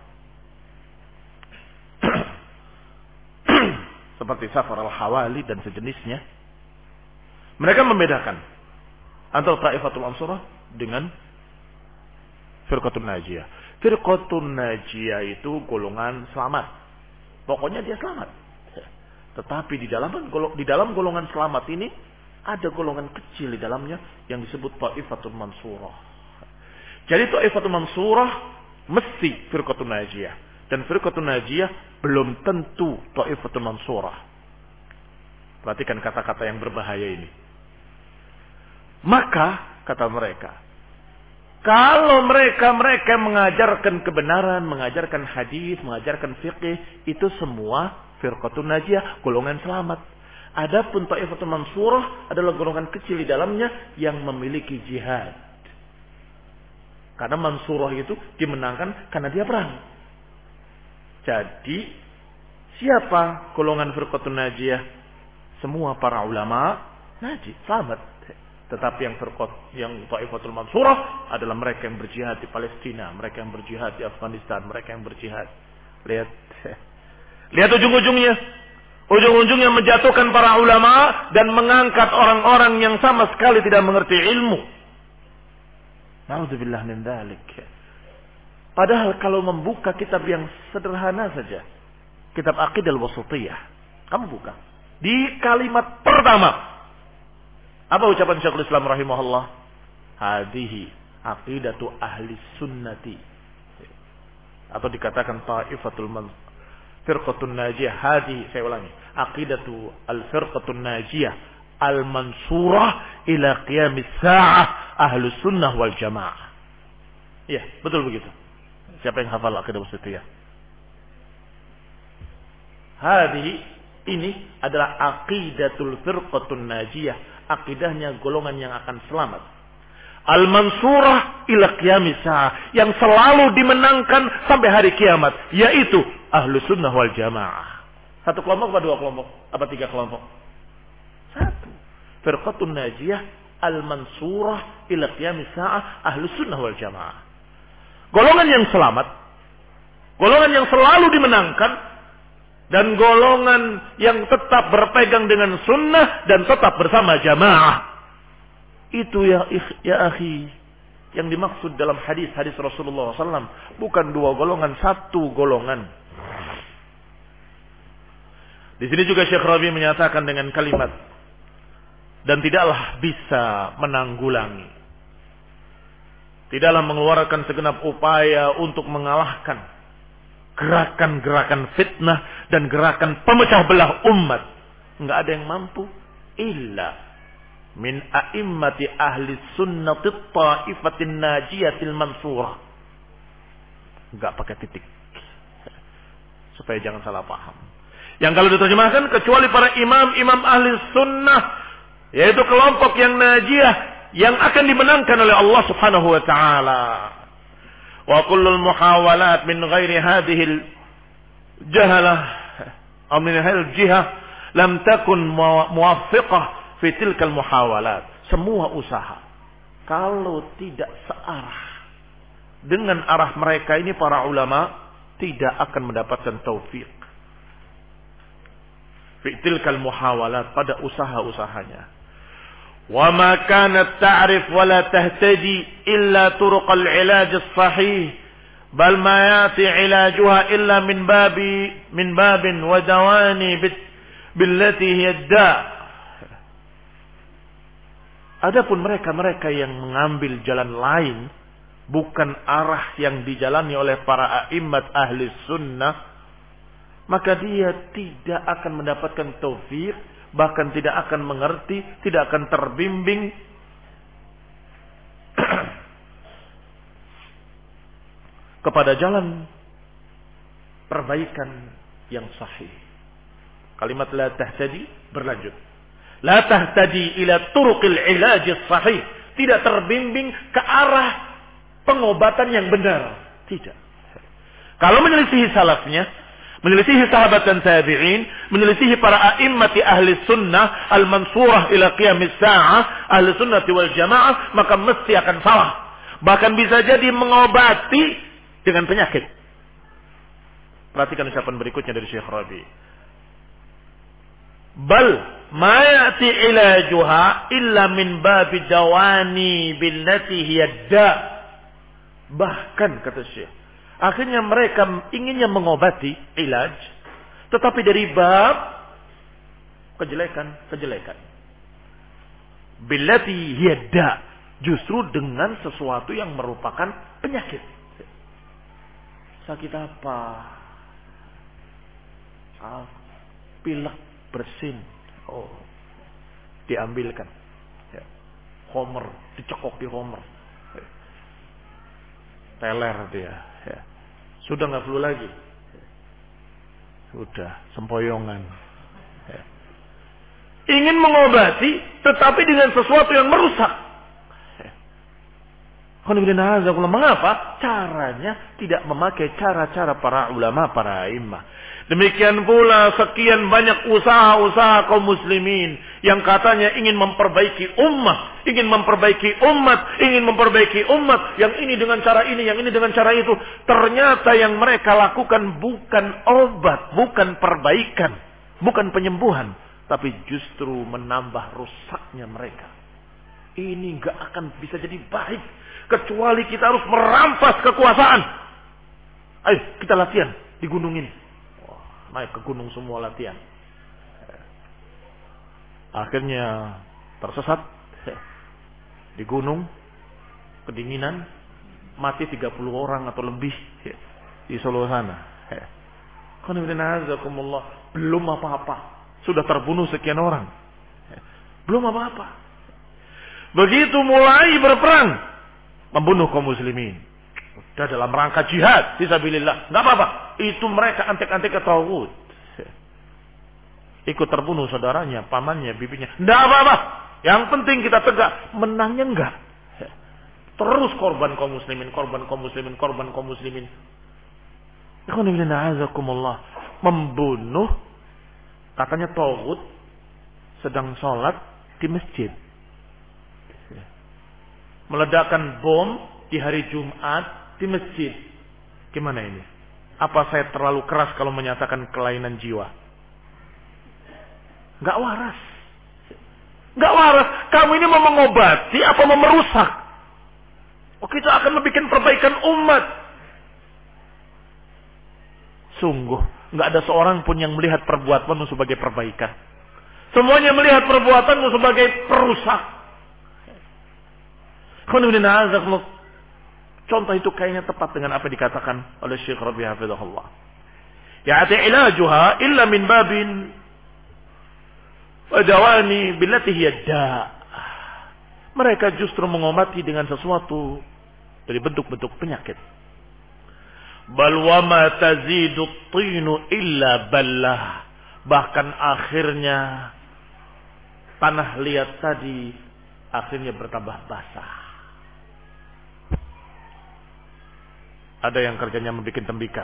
Seperti Safar al-Hawali dan sejenisnya. Mereka membedakan antara ta'ifatul mansurah dengan firqatun najiyah. Firqatun najiyah itu golongan selamat. Pokoknya dia selamat. Tetapi di dalam di dalam golongan selamat ini ada golongan kecil di dalamnya yang disebut ta'ifatul mansurah. Jadi ta'ifatul mansurah mesti firqatun najiyah, dan firqatun najiyah belum tentu ta'ifatul mansurah. Perhatikan kata-kata yang berbahaya ini. Maka kata mereka, Kalau mereka-mereka mengajarkan kebenaran, mengajarkan hadis, mengajarkan fikih, itu semua firqatun najiyah, golongan selamat. Adapun Ta'ifatul Mansurah adalah golongan kecil di dalamnya yang memiliki jihad. Karena Mansurah itu dimenangkan karena dia perang. Jadi siapa golongan firqatun najiyah? Semua para ulama naji, selamat. Tetapi yang firqat, yang Ta'ifatul Mansurah adalah mereka yang berjihad di Palestina, mereka yang berjihad di Afghanistan, mereka yang berjihad. Lihat, lihat ujung-ujungnya, ujung-ujungnya menjatuhkan para ulama dan mengangkat orang-orang yang sama sekali tidak mengerti ilmu. Na'udzubillah min dzalik. Padahal kalau membuka kitab yang sederhana saja, kitab Aqidah Al-Wasithiyah, kamu buka di kalimat pertama. Apa ucapan Syekhul Islam rahimahullah? Hadihi aqidatu ahli sunnati. Atau dikatakan ta'ifatul man firqatun najiyah. Hadihi, saya ulangi. Aqidatu al-firqatun najiyah al-mansurah ila qiyamis sa'ah ahli sunnah wal jamaah. Iya, betul begitu. Siapa yang hafal Aqidah Wasithiyah? Hadihi, ini adalah aqidatul firqatun najiyah. Akidahnya golongan yang akan selamat. Al-mansurah ila qiyamis sa'ah, yang selalu dimenangkan sampai hari kiamat, yaitu ahlu sunnah wal jamaah. Satu kelompok apa dua kelompok? Apa tiga kelompok? Satu. Firqatun najiyah al-mansurah ila qiyamis sa'ah ahlu sunnah wal jamaah. Golongan yang selamat, golongan yang selalu dimenangkan, dan golongan yang tetap berpegang dengan sunnah dan tetap bersama jamaah. Itu ya, ya akhi, yang dimaksud dalam hadis-hadis Rasulullah shallallahu alaihi wasallam. Bukan dua golongan, satu golongan. Di sini juga Syekh Rabi menyatakan dengan kalimat, dan tidaklah bisa menanggulangi, tidaklah mengeluarkan segenap upaya untuk mengalahkan gerakan-gerakan fitnah dan gerakan pemecah belah umat. Enggak ada yang mampu illa min a'immati ahli sunnati ta'ifatin najiyatil mansurah. Enggak pakai titik, supaya jangan salah paham. Yang kalau diterjemahkan, kecuali para imam-imam ahli sunnah, yaitu kelompok yang najiyah, yang akan dimenangkan oleh Allah subhanahu wa ta'ala. Wa kullul muhawalat min ghairi hadhihi al-jahalah aw min hadhihi al-jihah lam takun muwaffiqah fi tilka al-muhawalat. Semua usaha kalau tidak searah dengan arah mereka ini, para ulama, tidak akan mendapatkan taufik fi tilka al-muhawalat, pada usaha-usahanya. وما كانت تعرف ولا تهتدي إلا طرق العلاج الصحيح بل ما يأتي علاجها إلا من باب من باب ودواني بالتي هي الداء. Adapun mereka-mereka yang mengambil jalan lain, bukan arah yang dijalani oleh para a'immat ahli sunnah, maka dia tidak akan mendapatkan taufik, bahkan tidak akan mengerti, tidak akan terbimbing kepada jalan perbaikan yang sahih. Kalimat la tahtadi berlanjut. La tahtadi ila turuqil ilaj sahih. Tidak terbimbing ke arah pengobatan yang benar. Tidak. Kalau menyelisihi salafnya, menyelisihi sahabat dan tabi'in, menyelisihi para a'immati ahli sunnah al-mansurah ila qiyamis sa'ah ahli sunnati wal jamaah, maka mesti akan salah. Bahkan bisa jadi mengobati dengan penyakit. Perhatikan ucapan berikutnya dari Syekh Rabi. Bal ma ya'ti ilajuha illa min babi dawani billati hiya da. Bahkan kata Syekh, akhirnya mereka inginnya mengobati ilaj, tetapi dari bab kejelekan-kejelekan. Billati hiya da, justru dengan sesuatu yang merupakan penyakit. Sakit apa? Ah, pilek, bersin. Oh, diambilkan. Ya. Homer, dicekok di homer. teler dia. Ya. Sudah nggak flu lagi. Sudah sempoyongan. Ya. Ingin mengobati, tetapi dengan sesuatu yang merusak. Ya. Mengapa? Caranya tidak memakai cara-cara para ulama, para imam. Demikian pula sekian banyak usaha-usaha kaum muslimin yang katanya ingin memperbaiki ummah, ingin memperbaiki umat, ingin memperbaiki umat, yang ini dengan cara ini, yang ini dengan cara itu. Ternyata yang mereka lakukan bukan obat, bukan perbaikan, bukan penyembuhan, tapi justru menambah rusaknya mereka. Ini gak akan bisa jadi baik kecuali kita harus merampas kekuasaan. Ayo kita latihan di gunung ini. Naik ke gunung semua latihan. Akhirnya tersesat di gunung, kedinginan, mati tiga puluh orang atau lebih di Solo sana. Belum apa-apa, sudah terbunuh sekian orang. Belum apa-apa. Begitu mulai berperang, membunuh kaum muslimin. Sudah dalam rangka jihad fisabilillah, enggak apa-apa. Itu mereka antek-antek ke tauhid. Ikut terbunuh saudaranya, pamannya, bibinya. Enggak apa-apa. Yang penting kita tegak, menangnya enggak. Terus korban kaum muslimin, korban kaum muslimin, korban kaum muslimin. Membunuh, katanya tauhid, sedang sholat di masjid. Meledakkan bom di hari Jumat di masjid. Gimana ini? Apa saya terlalu keras kalau menyatakan kelainan jiwa? Gak waras. Gak waras. Kamu ini mau mengobati apa mau merusak? Oh, kita akan membuat perbaikan umat. Sungguh, gak ada seorang pun yang melihat perbuatanmu sebagai perbaikan. Semuanya melihat perbuatanmu sebagai perusak. Contoh itu kayaknya tepat dengan apa dikatakan oleh Syekh Rabi' hafizahullah. Ya'ati ilajuha illa min babin wa dawani billati hiya da'. Mereka justru mengobati dengan sesuatu dari bentuk-bentuk penyakit. Bal wa ma tazidu at-tinu illa ballah. Bahkan akhirnya tanah liat tadi akhirnya bertambah basah. Ada yang kerjanya membuat tembikar.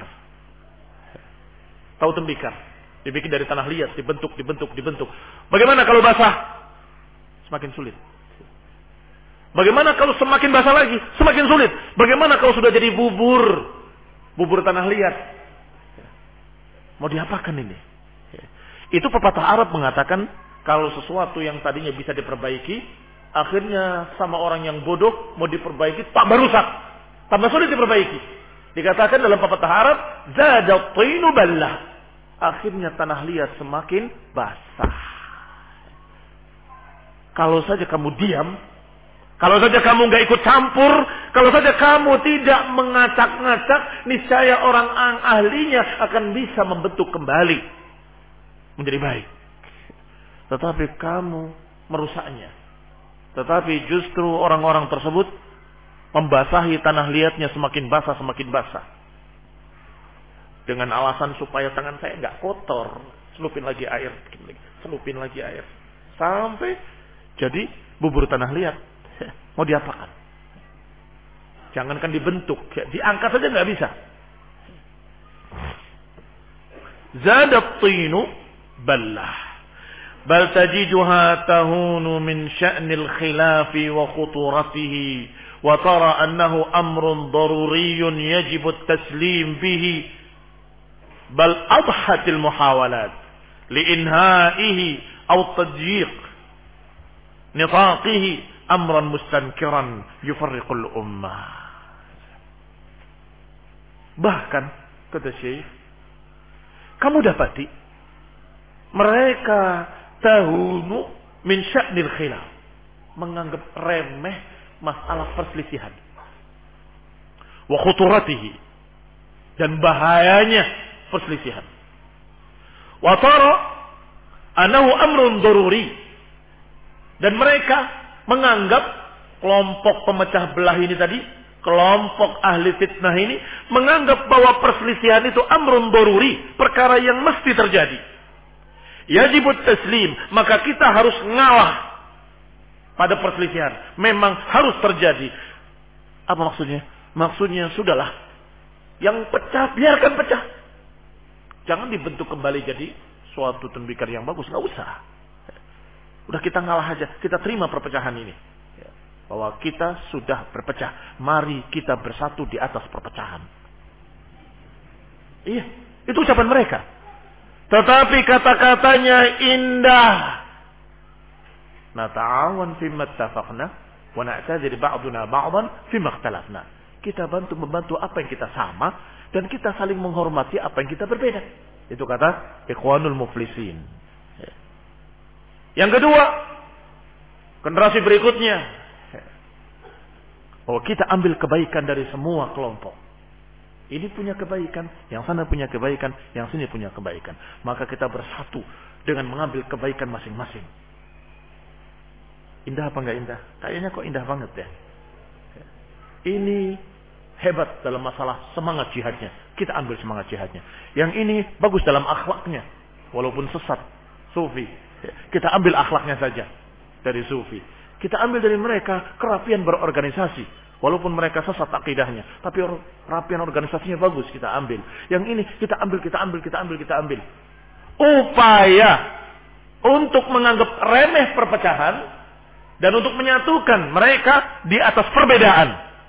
Tahu tembikar? Dibikin dari tanah liat, dibentuk, dibentuk, dibentuk. Bagaimana kalau basah? Semakin sulit. Bagaimana kalau semakin basah lagi? Semakin sulit. Bagaimana kalau sudah jadi bubur? Bubur tanah liat. Mau diapakan ini? Itu pepatah Arab mengatakan, kalau sesuatu yang tadinya bisa diperbaiki, akhirnya sama orang yang bodoh mau diperbaiki, tambah rusak. Tambah sulit diperbaiki. Dikatakan dalam pepatah Arab, zada tinu ballah. Akhirnya tanah liat semakin basah. Kalau saja kamu diam, kalau saja kamu nggak ikut campur, kalau saja kamu tidak mengacak-ngacak, niscaya orang ahlinya akan bisa membentuk kembali menjadi baik. Tetapi kamu merusaknya. Tetapi justru orang-orang tersebut membasahi tanah liatnya semakin basah, semakin basah. Dengan alasan supaya tangan saya nggak kotor. Selupin lagi air. Selupin lagi air. Sampai jadi bubur tanah liat. Mau diapakan? Jangankan dibentuk. Diangkat saja nggak bisa. Zadat tinu ballah. Bal tajiduha tahunu min sya'nil khilafi wa khuturatihi. وترى أنه أمر ضروري يجب التسليم به بل أضحت المحاولات لإنهائه أو تضييق نطاقه أمرا مستنكرا يفرق الأمة. Bahkan kata Syekh, kamu dapati mereka tahunu min sya'nil khilaf, menganggap remeh masalah perselisihan, wa khuturatihi, dan bahayanya perselisihan, wa tara annahu amrun daruri, dan mereka menganggap kelompok pemecah belah ini tadi kelompok ahli fitnah ini menganggap bahwa perselisihan itu amrun daruri, perkara yang mesti terjadi. Yajibut taslim, maka kita harus ngalah pada perselisihan. Memang harus terjadi. Apa maksudnya? Maksudnya sudahlah, yang pecah biarkan pecah. Jangan dibentuk kembali jadi suatu tembikar yang bagus, nggak usah. Udah kita ngalah aja, kita terima perpecahan ini. Bahwa kita sudah berpecah, mari kita bersatu di atas perpecahan. Iya, itu ucapan mereka. Tetapi kata-katanya indah. Nata'awan fimma ittafaqna wa na'tadzir ba'duna ba'dan fimma ikhtalafna. Kita bantu membantu apa yang kita sama dan kita saling menghormati apa yang kita berbeda. Itu kata Ikhwanul Muflisin. Yang kedua, generasi berikutnya, bahwa kita ambil kebaikan dari semua kelompok. Ini punya kebaikan, yang sana punya kebaikan, yang sini punya kebaikan. Maka kita bersatu dengan mengambil kebaikan masing-masing. Indah apa enggak indah? Kayaknya kok indah banget ya. Ini hebat dalam masalah semangat jihadnya. Kita ambil semangat jihadnya. Yang ini bagus dalam akhlaknya. Walaupun sesat, sufi. Kita ambil akhlaknya saja dari sufi. Kita ambil dari mereka kerapian berorganisasi. Walaupun mereka sesat akidahnya. Tapi kerapian organisasinya bagus, kita ambil. Yang ini kita ambil, kita ambil, kita ambil, kita ambil. Upaya untuk menganggap remeh perpecahan dan untuk menyatukan mereka di atas perbedaan.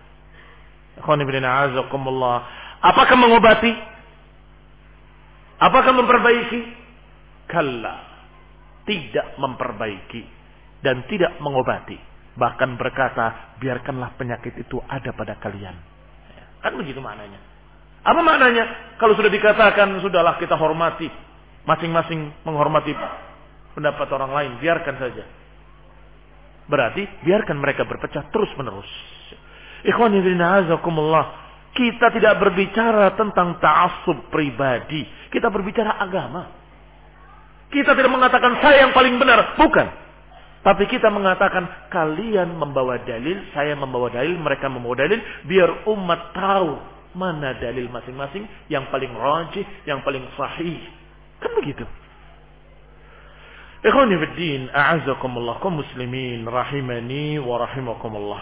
Apakah mengobati? Apakah memperbaiki? Kalla. Tidak memperbaiki dan tidak mengobati. Bahkan berkata, biarkanlah penyakit itu ada pada kalian. Kan begitu maknanya. Apa maknanya? Kalau sudah dikatakan, sudahlah kita hormati. Masing-masing menghormati pendapat orang lain. Biarkan saja. Berarti, biarkan mereka berpecah terus menerus. Ikhwani fillah azakumullah. Kita tidak berbicara tentang ta'assub pribadi. Kita berbicara agama. Kita tidak mengatakan saya yang paling benar. Bukan. Tapi kita mengatakan kalian membawa dalil, saya membawa dalil, mereka membawa dalil. Biar umat tahu mana dalil masing-masing yang paling rajih, yang paling sahih. Kan begitu. Ikhwani fiddin, a'azakumullah, kaum muslimin, rahimani wa rahimakumullah.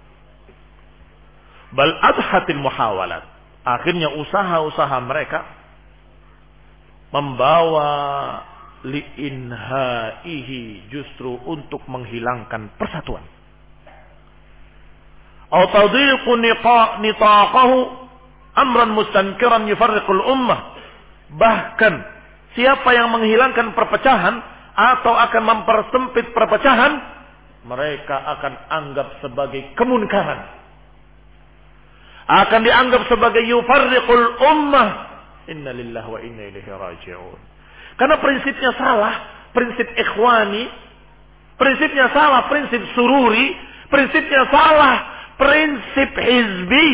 Bal adhatil muhawalat. Akhirnya usaha-usaha mereka membawa li'inhaihi, justru untuk menghilangkan persatuan. Atau tadhiqu nitaqahu amran mustankiran yufarriqul ummah. Bahkan siapa yang menghilangkan perpecahan atau akan mempersempit perpecahan, mereka akan anggap sebagai kemunkaran. Akan dianggap sebagai yufarriqul ummah. Inna lillahi wa inna ilaihi raji'un. Karena prinsipnya salah, prinsip ikhwani, prinsipnya salah, prinsip sururi, prinsipnya salah, prinsip hizbi.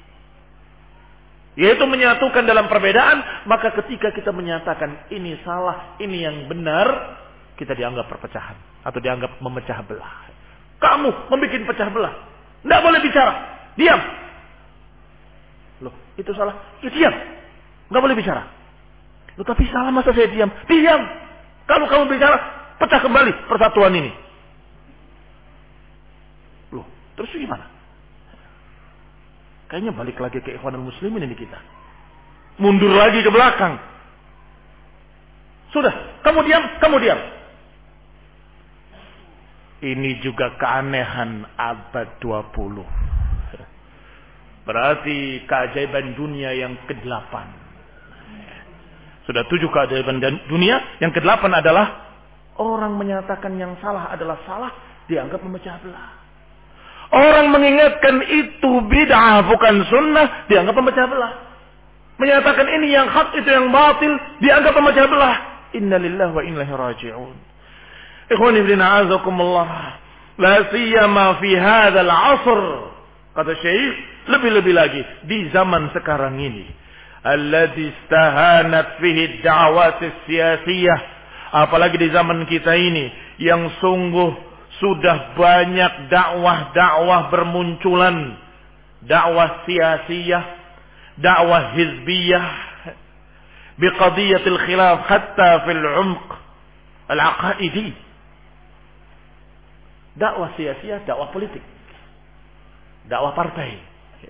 Yaitu menyatukan dalam perbedaan, maka ketika kita menyatakan ini salah, ini yang benar, kita dianggap perpecahan. Atau dianggap memecah belah. Kamu membuat pecah belah. Tidak boleh bicara. Diam. Loh, itu salah. Ya, diam. Tidak boleh bicara. Loh, tapi salah masa saya diam? Diam. Kalau kamu bicara, pecah kembali persatuan ini. Loh, terus gimana? Kayaknya balik lagi ke ikhwanul muslimin ini kita. Mundur lagi ke belakang. Sudah, kamu diam, kamu diam. Ini juga keanehan abad dua puluh. Berarti keajaiban dunia yang kedelapan. Sudah tujuh keajaiban dunia. Yang kedelapan adalah orang menyatakan yang salah adalah salah, dianggap memecah belah. Orang mengingatkan itu bid'ah bukan sunnah, dianggap memecah belah. Menyatakan ini yang hak, itu yang batil, dianggap memecah belah. Inna lillahi wa inna ilaihi raji'un. Ikhwani fillah azakumullah. La siyama fi hadzal 'asr. Kata Syekh, lebih-lebih lagi di zaman sekarang ini. Alladzi istahanat fihi ad-da'awat as-siyasiyah. Apalagi di zaman kita ini yang sungguh sudah banyak dakwah-dakwah bermunculan dakwah siyasiyah, dakwah hizbiyah, biqadiyatil khilaf hatta fil umq al-aqaidi. Dakwah siyasiyah, dakwah politik, dakwah partai.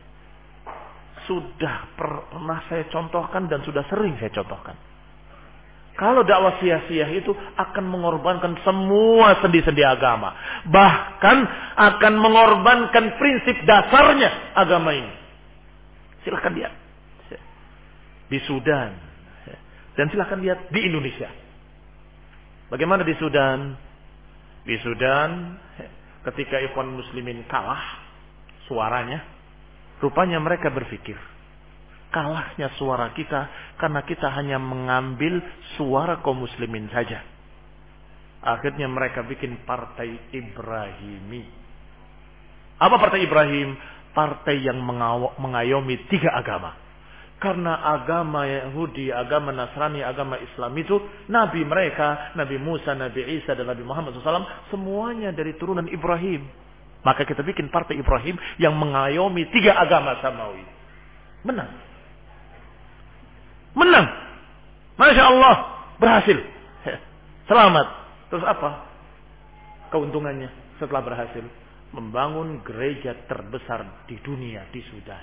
Sudah pernah saya contohkan dan sudah sering saya contohkan. Kalau dakwah sia-sia itu akan mengorbankan semua sendi-sendi agama. Bahkan akan mengorbankan prinsip dasarnya agama ini. Silahkan lihat. Di Sudan. Dan silahkan lihat di Indonesia. Bagaimana di Sudan? Di Sudan ketika Ikhwan Muslimin kalah suaranya, rupanya mereka berpikir kalahnya suara kita karena kita hanya mengambil suara kaum muslimin saja. Akhirnya mereka bikin partai Ibrahimi. Apa partai Ibrahim? Partai yang mengayomi tiga agama. Karena agama Yahudi, agama Nasrani, agama Islam itu Nabi mereka, Nabi Musa, Nabi Isa dan Nabi Muhammad shallallahu alaihi wasallam semuanya dari turunan Ibrahim. Maka kita bikin partai Ibrahim yang mengayomi tiga agama samawi. Menang. Menang. Masya Allah. Berhasil. Selamat. Terus apa keuntungannya setelah berhasil? Membangun gereja terbesar di dunia di Sudan.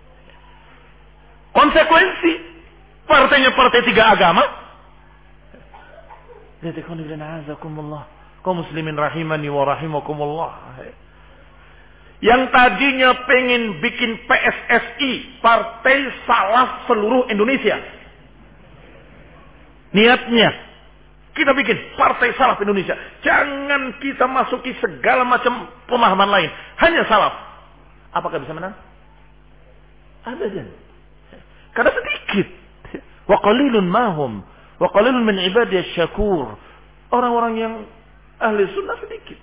Konsekuensi partainya partai tiga agama. Kaum muslimin rahimani wa rahimakumullah. Yang tadinya pengen bikin P S S I, Partai Salaf Seluruh Indonesia. Niatnya, kita bikin Partai Salaf Indonesia. Jangan kita masuki segala macam pemahaman lain. Hanya salaf. Apakah bisa menang? Abadan. Karena sedikit. Wa qalilun mahum. Wa qalilun min ibadiyas syakur. Orang-orang yang ahli sunnah sedikit.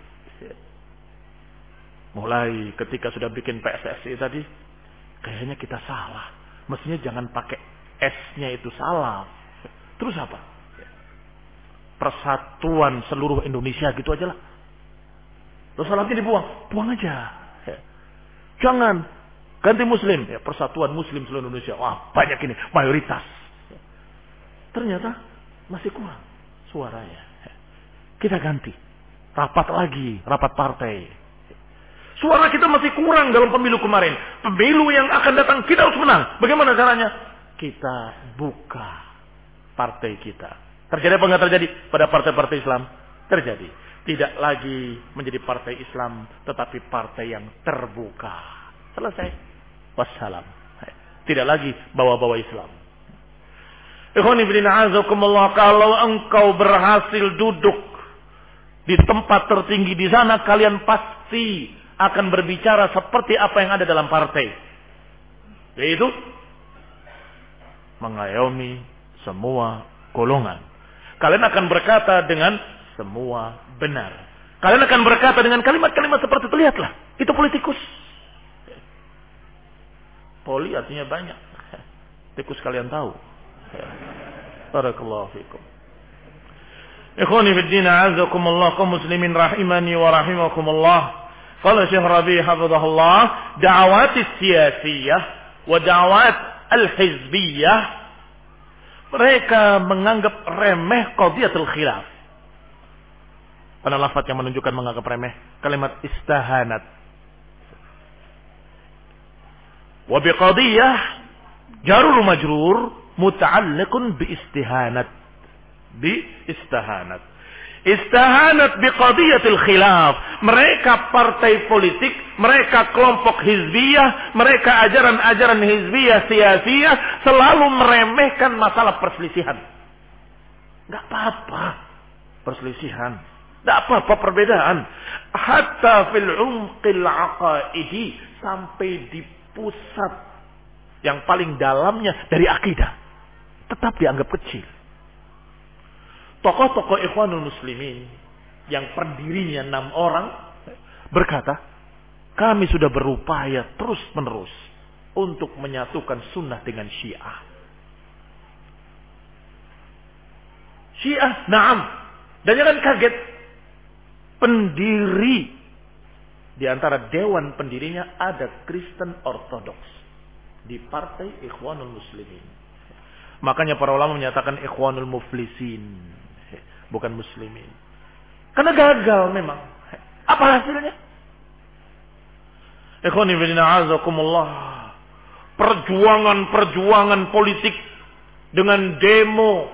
Mulai ketika sudah bikin P S S I tadi, kayaknya kita salah. Mestinya jangan pakai S-nya itu salah. Terus apa? Persatuan seluruh Indonesia gitu aja lah. Terus salahnya dibuang, buang aja. Jangan ganti Muslim, ya, Persatuan Muslim seluruh Indonesia. Wah banyak ini, mayoritas. Ternyata masih kurang suaranya. Kita ganti, rapat lagi, rapat partai. Suara kita masih kurang dalam pemilu kemarin. Pemilu yang akan datang kita harus menang. Bagaimana caranya? Kita buka partai kita. Terjadi apa enggak terjadi pada partai-partai Islam? Terjadi. Tidak lagi menjadi partai Islam, tetapi partai yang terbuka. Selesai. Wassalam. Tidak lagi bawa-bawa Islam. Ikhwani fillah azakumullah, kalau engkau berhasil duduk di tempat tertinggi di sana, kalian pasti akan berbicara seperti apa yang ada dalam partai. Yaitu mengayomi semua golongan. Kalian akan berkata dengan semua benar. Kalian akan berkata dengan kalimat-kalimat seperti itu. Lihatlah, itu politikus. Poli artinya banyak. Tikus kalian tahu. Barakallahu fikum. Ikhwani fid din, a'azzakumullah, kaum muslimin rahimani wa rahimakumullah. Qala Syekh Rabi' hafizahullah, da'awat siyasiyah wa da'awat al-hizbiyah, mereka menganggap remeh qadiyatul khilaf. Pada lafaz yang menunjukkan menganggap remeh kalimat istahanat. Wa biqadiyah jarur majrur muta'alliqun bi istihanat. Bi istahanat. Istahanat biqadiyatil khilaf. Mereka partai politik, mereka kelompok hizbiyah, mereka ajaran-ajaran hizbiyah siyasiyah selalu meremehkan masalah perselisihan. Enggak apa-apa perselisihan. Enggak apa-apa perbedaan. Hatta fil umqil aqaidi, sampai di pusat yang paling dalamnya dari akidah tetap dianggap kecil. Tokoh-tokoh Ikhwanul Muslimin yang pendirinya enam orang berkata, kami sudah berupaya terus-menerus untuk menyatukan sunnah dengan Syiah. Syiah, naam. Dan jangan kaget, pendiri Di antara dewan pendirinya ada Kristen Ortodoks di Partai Ikhwanul Muslimin. Makanya para ulama menyatakan Ikhwanul Muflisin, bukan Muslimin. Karena gagal memang. Apa hasilnya? Ikhwani fillah azakumullah. Perjuangan-perjuangan politik dengan demo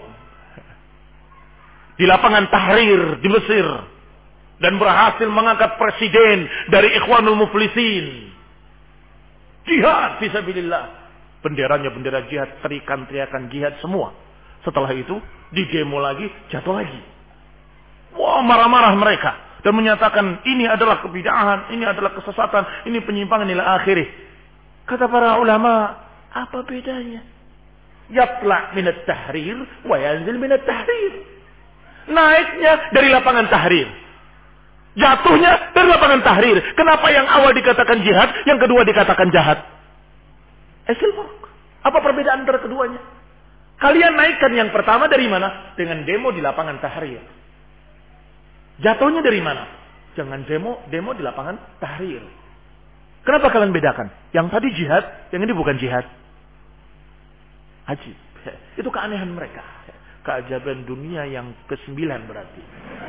di lapangan Tahrir di Mesir dan berhasil mengangkat presiden dari Ikhwanul Muflisin. Jihad fisabilillah. Benderanya bendera jihad, terikan-teriakan jihad semua. Setelah itu di demo lagi, jatuh lagi. Wah, marah-marah mereka dan menyatakan ini adalah kebid'ahan, ini adalah kesesatan, ini penyimpangan ila akhirih. Kata para ulama, apa bedanya? Yatla' minat tahrir wa yanzil minat tahrir. Naiknya dari lapangan Tahrir, jatuhnya dari lapangan Tahrir. Kenapa yang awal dikatakan jihad, yang kedua dikatakan jahat? Esil farq. Apa perbedaan antara keduanya? Kalian naikkan yang pertama dari mana? Dengan demo di lapangan Tahrir. Jatuhnya dari mana? Jangan demo, demo di lapangan Tahrir. Kenapa kalian bedakan? Yang tadi jihad, yang ini bukan jihad. Ajib. Itu keanehan mereka. Keajaban dunia yang kesembilan berarti.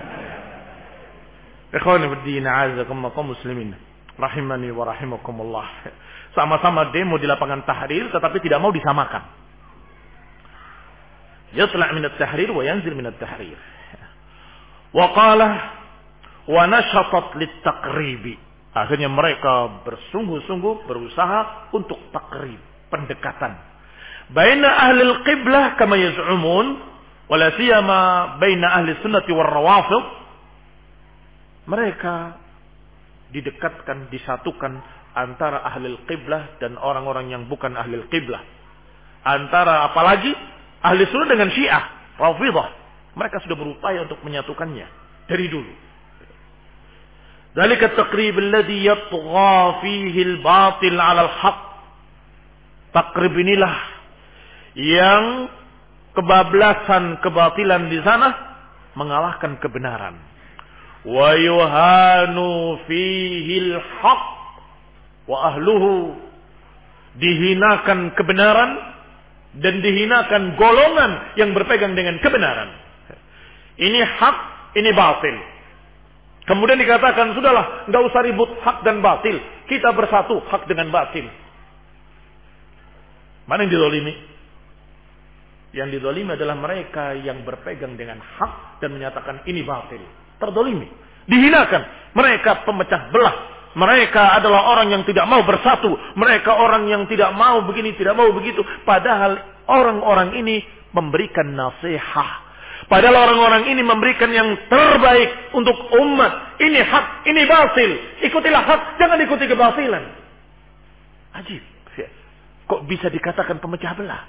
Ikhwani fiddin, a'azakumullah kaum muslimin. Rahimani wa rahimakumullah. Sama-sama demo di lapangan Tahrir tetapi tidak mau disamakan. Yatla' minat tahrir wa yanzil minat tahrir. Wa qala wa nashatat lit-taqribi. Akhirnya mereka bersungguh-sungguh berusaha untuk takrib, pendekatan. Baina ahli al-qiblah kama yaz'umun, wala siyama baina ahli sunnati war rawafid. Mereka didekatkan, disatukan antara ahli al-qiblah dan orang-orang yang bukan ahli al-qiblah. Antara apalagi ahli sunnah dengan Syiah, Rafidah. Mereka sudah berupaya untuk menyatukannya dari dulu. Dzalika at-taqrib alladhi yatgha fihi al-batil 'ala al-haq. Takrib inilah yang kebablasan, kebatilan di sana mengalahkan kebenaran. Wa yuhanu fihi al-haq wa ahluhu. Dihinakan kebenaran dan dihinakan golongan yang berpegang dengan kebenaran. Ini hak, ini batil. Kemudian dikatakan, sudahlah, enggak usah ribut hak dan batil. Kita bersatu hak dengan batil. Mana yang dizalimi? Yang dizalimi adalah mereka yang berpegang dengan hak dan menyatakan ini batil. Terzalimi, dihinakan. Mereka pemecah belah. Mereka adalah orang yang tidak mau bersatu. Mereka orang yang tidak mau begini, tidak mau begitu. Padahal orang-orang ini memberikan nasihat. Padahal orang-orang ini memberikan yang terbaik untuk umat. Ini hak, ini batil. Ikutilah hak, jangan ikuti kebatilan. Ajib. Kok bisa dikatakan pemecah belah?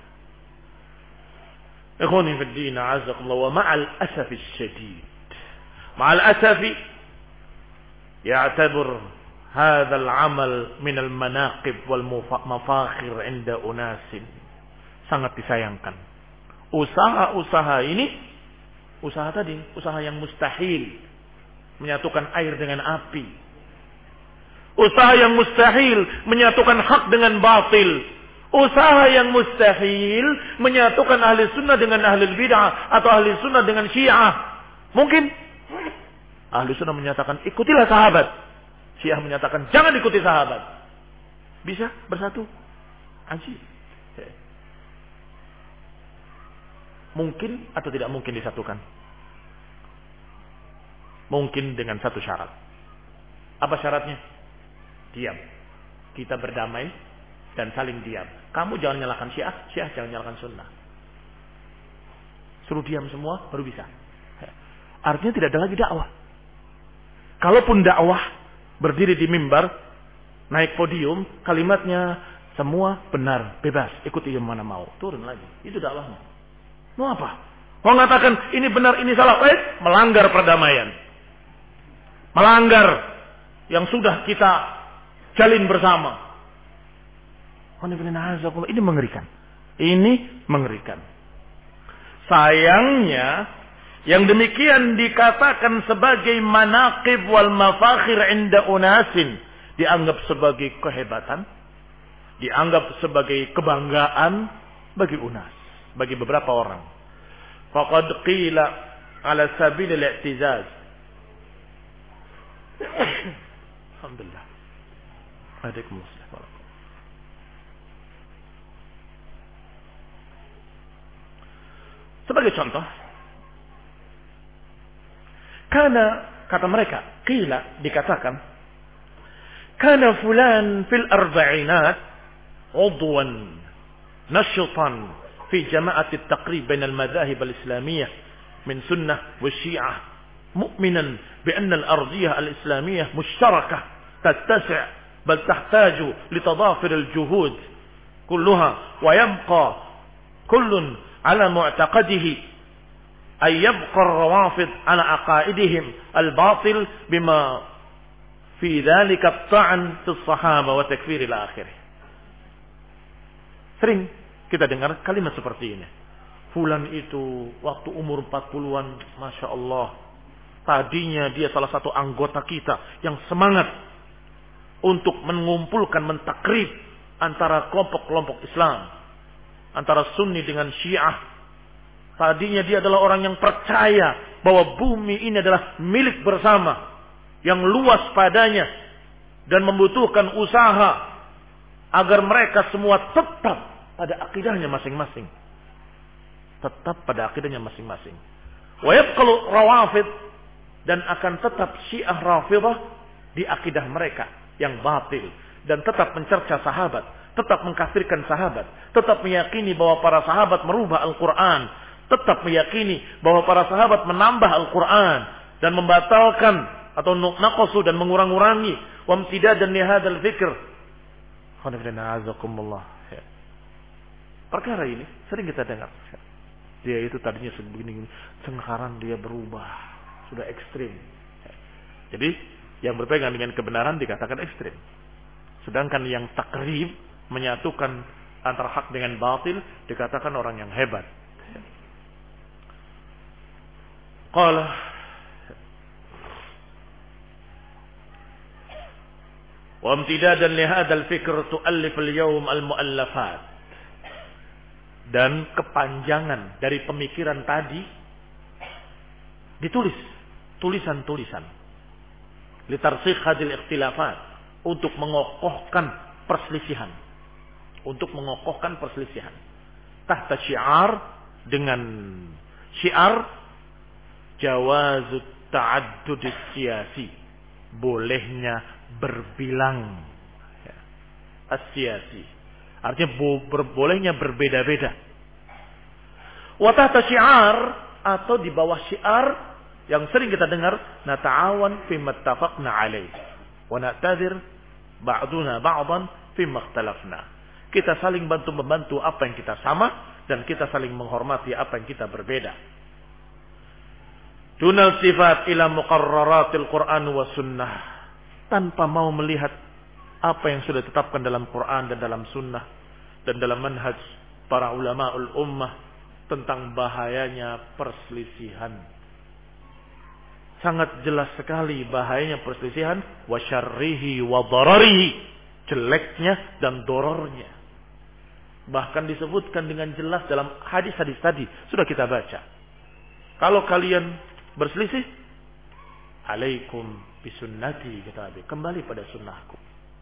Ikhwani fi din, a'azakumullah, wa ma'al asafi syadid. Ma'al asafi ya'tabir hadha al-amal min al-manaqib wal mafakhir 'inda unasin. Sangat disayangkan. Usaha-usaha ini, usaha tadi, usaha yang mustahil, menyatukan air dengan api. Usaha yang mustahil, menyatukan hak dengan batil. Usaha yang mustahil, menyatukan ahli sunnah dengan ahli bid'ah, atau ahli sunnah dengan syiah. Mungkin ahli sunnah menyatakan ikutilah sahabat, syiah menyatakan jangan ikuti sahabat. Bisa bersatu? Ajib. Mungkin atau tidak mungkin disatukan? Mungkin dengan satu syarat. Apa syaratnya? Diam. Kita berdamai dan saling diam. Kamu jangan nyalakan syiah, syiah jangan nyalakan sunnah. Suruh diam semua baru bisa. Artinya tidak ada lagi dakwah. Kalaupun dakwah berdiri di mimbar, naik podium, kalimatnya semua benar, bebas, ikuti yang mana mau. Turun lagi. Itu dakwahnya. Mau apa? Mau mengatakan ini benar, ini salah, eh, melanggar perdamaian. Melanggar yang sudah kita jalin bersama. Ini mengerikan. Ini mengerikan. Sayangnya Yang demikian dikatakan sebagai manaqib wal mafakhir inda unasin. Dianggap sebagai kehebatan. Dianggap sebagai kebanggaan bagi unas. Bagi beberapa orang. Faqad qila ala sabil al-i'tizaz. Alhamdulillah. Waalaikumsalam. Sebagai contoh. Karena kata mereka, qila dikatakan, kana fulan fil arba'inat udwan nashitan fi jama'at at-taqrib bain al-madahib al-islamiyyah min sunnah wa syi'ah mu'minan bi anna al-ardiyah al-islamiyyah mushtarakah tattasi' bal tahtaju li tadafir al-juhud kullaha wa yabqa kullun ala mu'taqadihi أن يبقى الروافض على عقائدهم الباطل بما في ذلك الطعن في الصحابة وتكفير إلى آخره. Sering kita dengar kalimat seperti ini. Fulan itu waktu umur empat puluhan, Masya Allah. Tadinya dia salah satu anggota kita yang semangat untuk mengumpulkan, mentakrib antara kelompok-kelompok Islam. Antara Sunni dengan Syiah. Tadinya dia adalah orang yang percaya bahwa bumi ini adalah milik bersama. Yang luas padanya. Dan membutuhkan usaha. Agar mereka semua tetap pada akidahnya masing-masing. Tetap pada akidahnya masing-masing. Wa yabqalu rawafid. Dan akan tetap Syiah Rafidah di akidah mereka yang batil. Dan tetap mencerca sahabat. Tetap mengkafirkan sahabat. Tetap meyakini bahwa para sahabat merubah Al-Quran. Tetap meyakini bahwa para sahabat menambah Al-Quran dan membatalkan atau naqasu dan mengurang-urangi wamtidadan li hadzal fikr. Perkara ini sering kita dengar. Dia itu tadinya sebegini, sekarang dia berubah, sudah ekstrim. Jadi yang berpegang dengan kebenaran dikatakan ekstrim. Sedangkan yang takrib menyatukan antara hak dengan batil dikatakan orang yang hebat. Qala wa imtidadan li hadzal fikr tu'allif al-yawm al-mu'allafat. Dan kepanjangan dari pemikiran tadi ditulis tulisan-tulisan li tarsikh hadhil ikhtilafat, untuk mengokohkan perselisihan, untuk mengokohkan perselisihan tahta syiar, dengan syiar jawazut ta'addud siyasi, bolehnya berbilang ya. As-siyasi artinya ber, bolehnya berbeda-beda. Wa tahta syiar, atau di bawah syiar yang sering kita dengar, nata'awan fi mattafaqna alaih wa na'tadzir ba'duna ba'dan fi makhtalafna. Kita saling bantu-membantu apa yang kita sama, dan kita saling menghormati apa yang kita berbeda. Dunal sifat ila muqarraratil Quran wa sunnah, tanpa mau melihat apa yang sudah ditetapkan dalam Quran dan dalam sunnah dan dalam manhaj para ulamaul ummah tentang bahayanya perselisihan. Sangat jelas sekali bahayanya perselisihan, wa syarrihi wa dararihi, jeleknya dan dorornya. Bahkan disebutkan dengan jelas dalam hadis-hadis tadi sudah kita baca. Kalau kalian berselisih, alaikum bisunnati, kata Nabi, kembali pada sunnahku.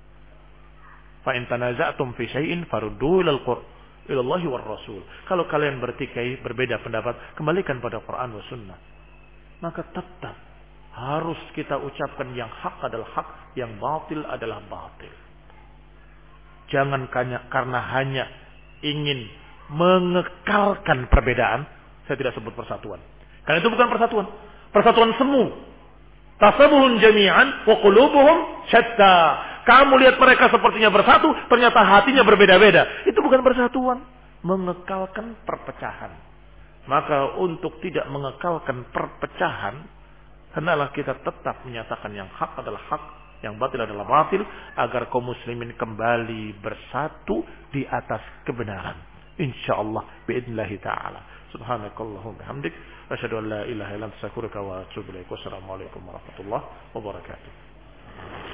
Fa in tanaza'tum fi syai'in faruddu ila Allahi war Rasul. Kalau kalian bertikai, berbeda pendapat, kembalikan pada Quran wa sunnah. Maka tetap harus kita ucapkan yang hak adalah hak, yang batil adalah batil. Jangan karena hanya ingin mengekalkan perbedaan, saya tidak sebut persatuan. Karena itu bukan persatuan. Persatuan semu. Tasabuhun jami'an wa qulubuhum syatta. Kamu lihat mereka sepertinya bersatu, ternyata hatinya berbeda-beda. Itu bukan persatuan. Mengekalkan perpecahan. Maka untuk tidak mengekalkan perpecahan, hendaklah kita tetap menyatakan yang hak adalah hak, yang batil adalah batil, agar kaum muslimin kembali bersatu di atas kebenaran. InsyaAllah biidznillah ta'ala. Subhanakallahumma bihamdik asyhadu an la ilaha illa anta astaghfiruka wa atubu ilaik. Wassalamualaikum warahmatullahi wabarakatuh.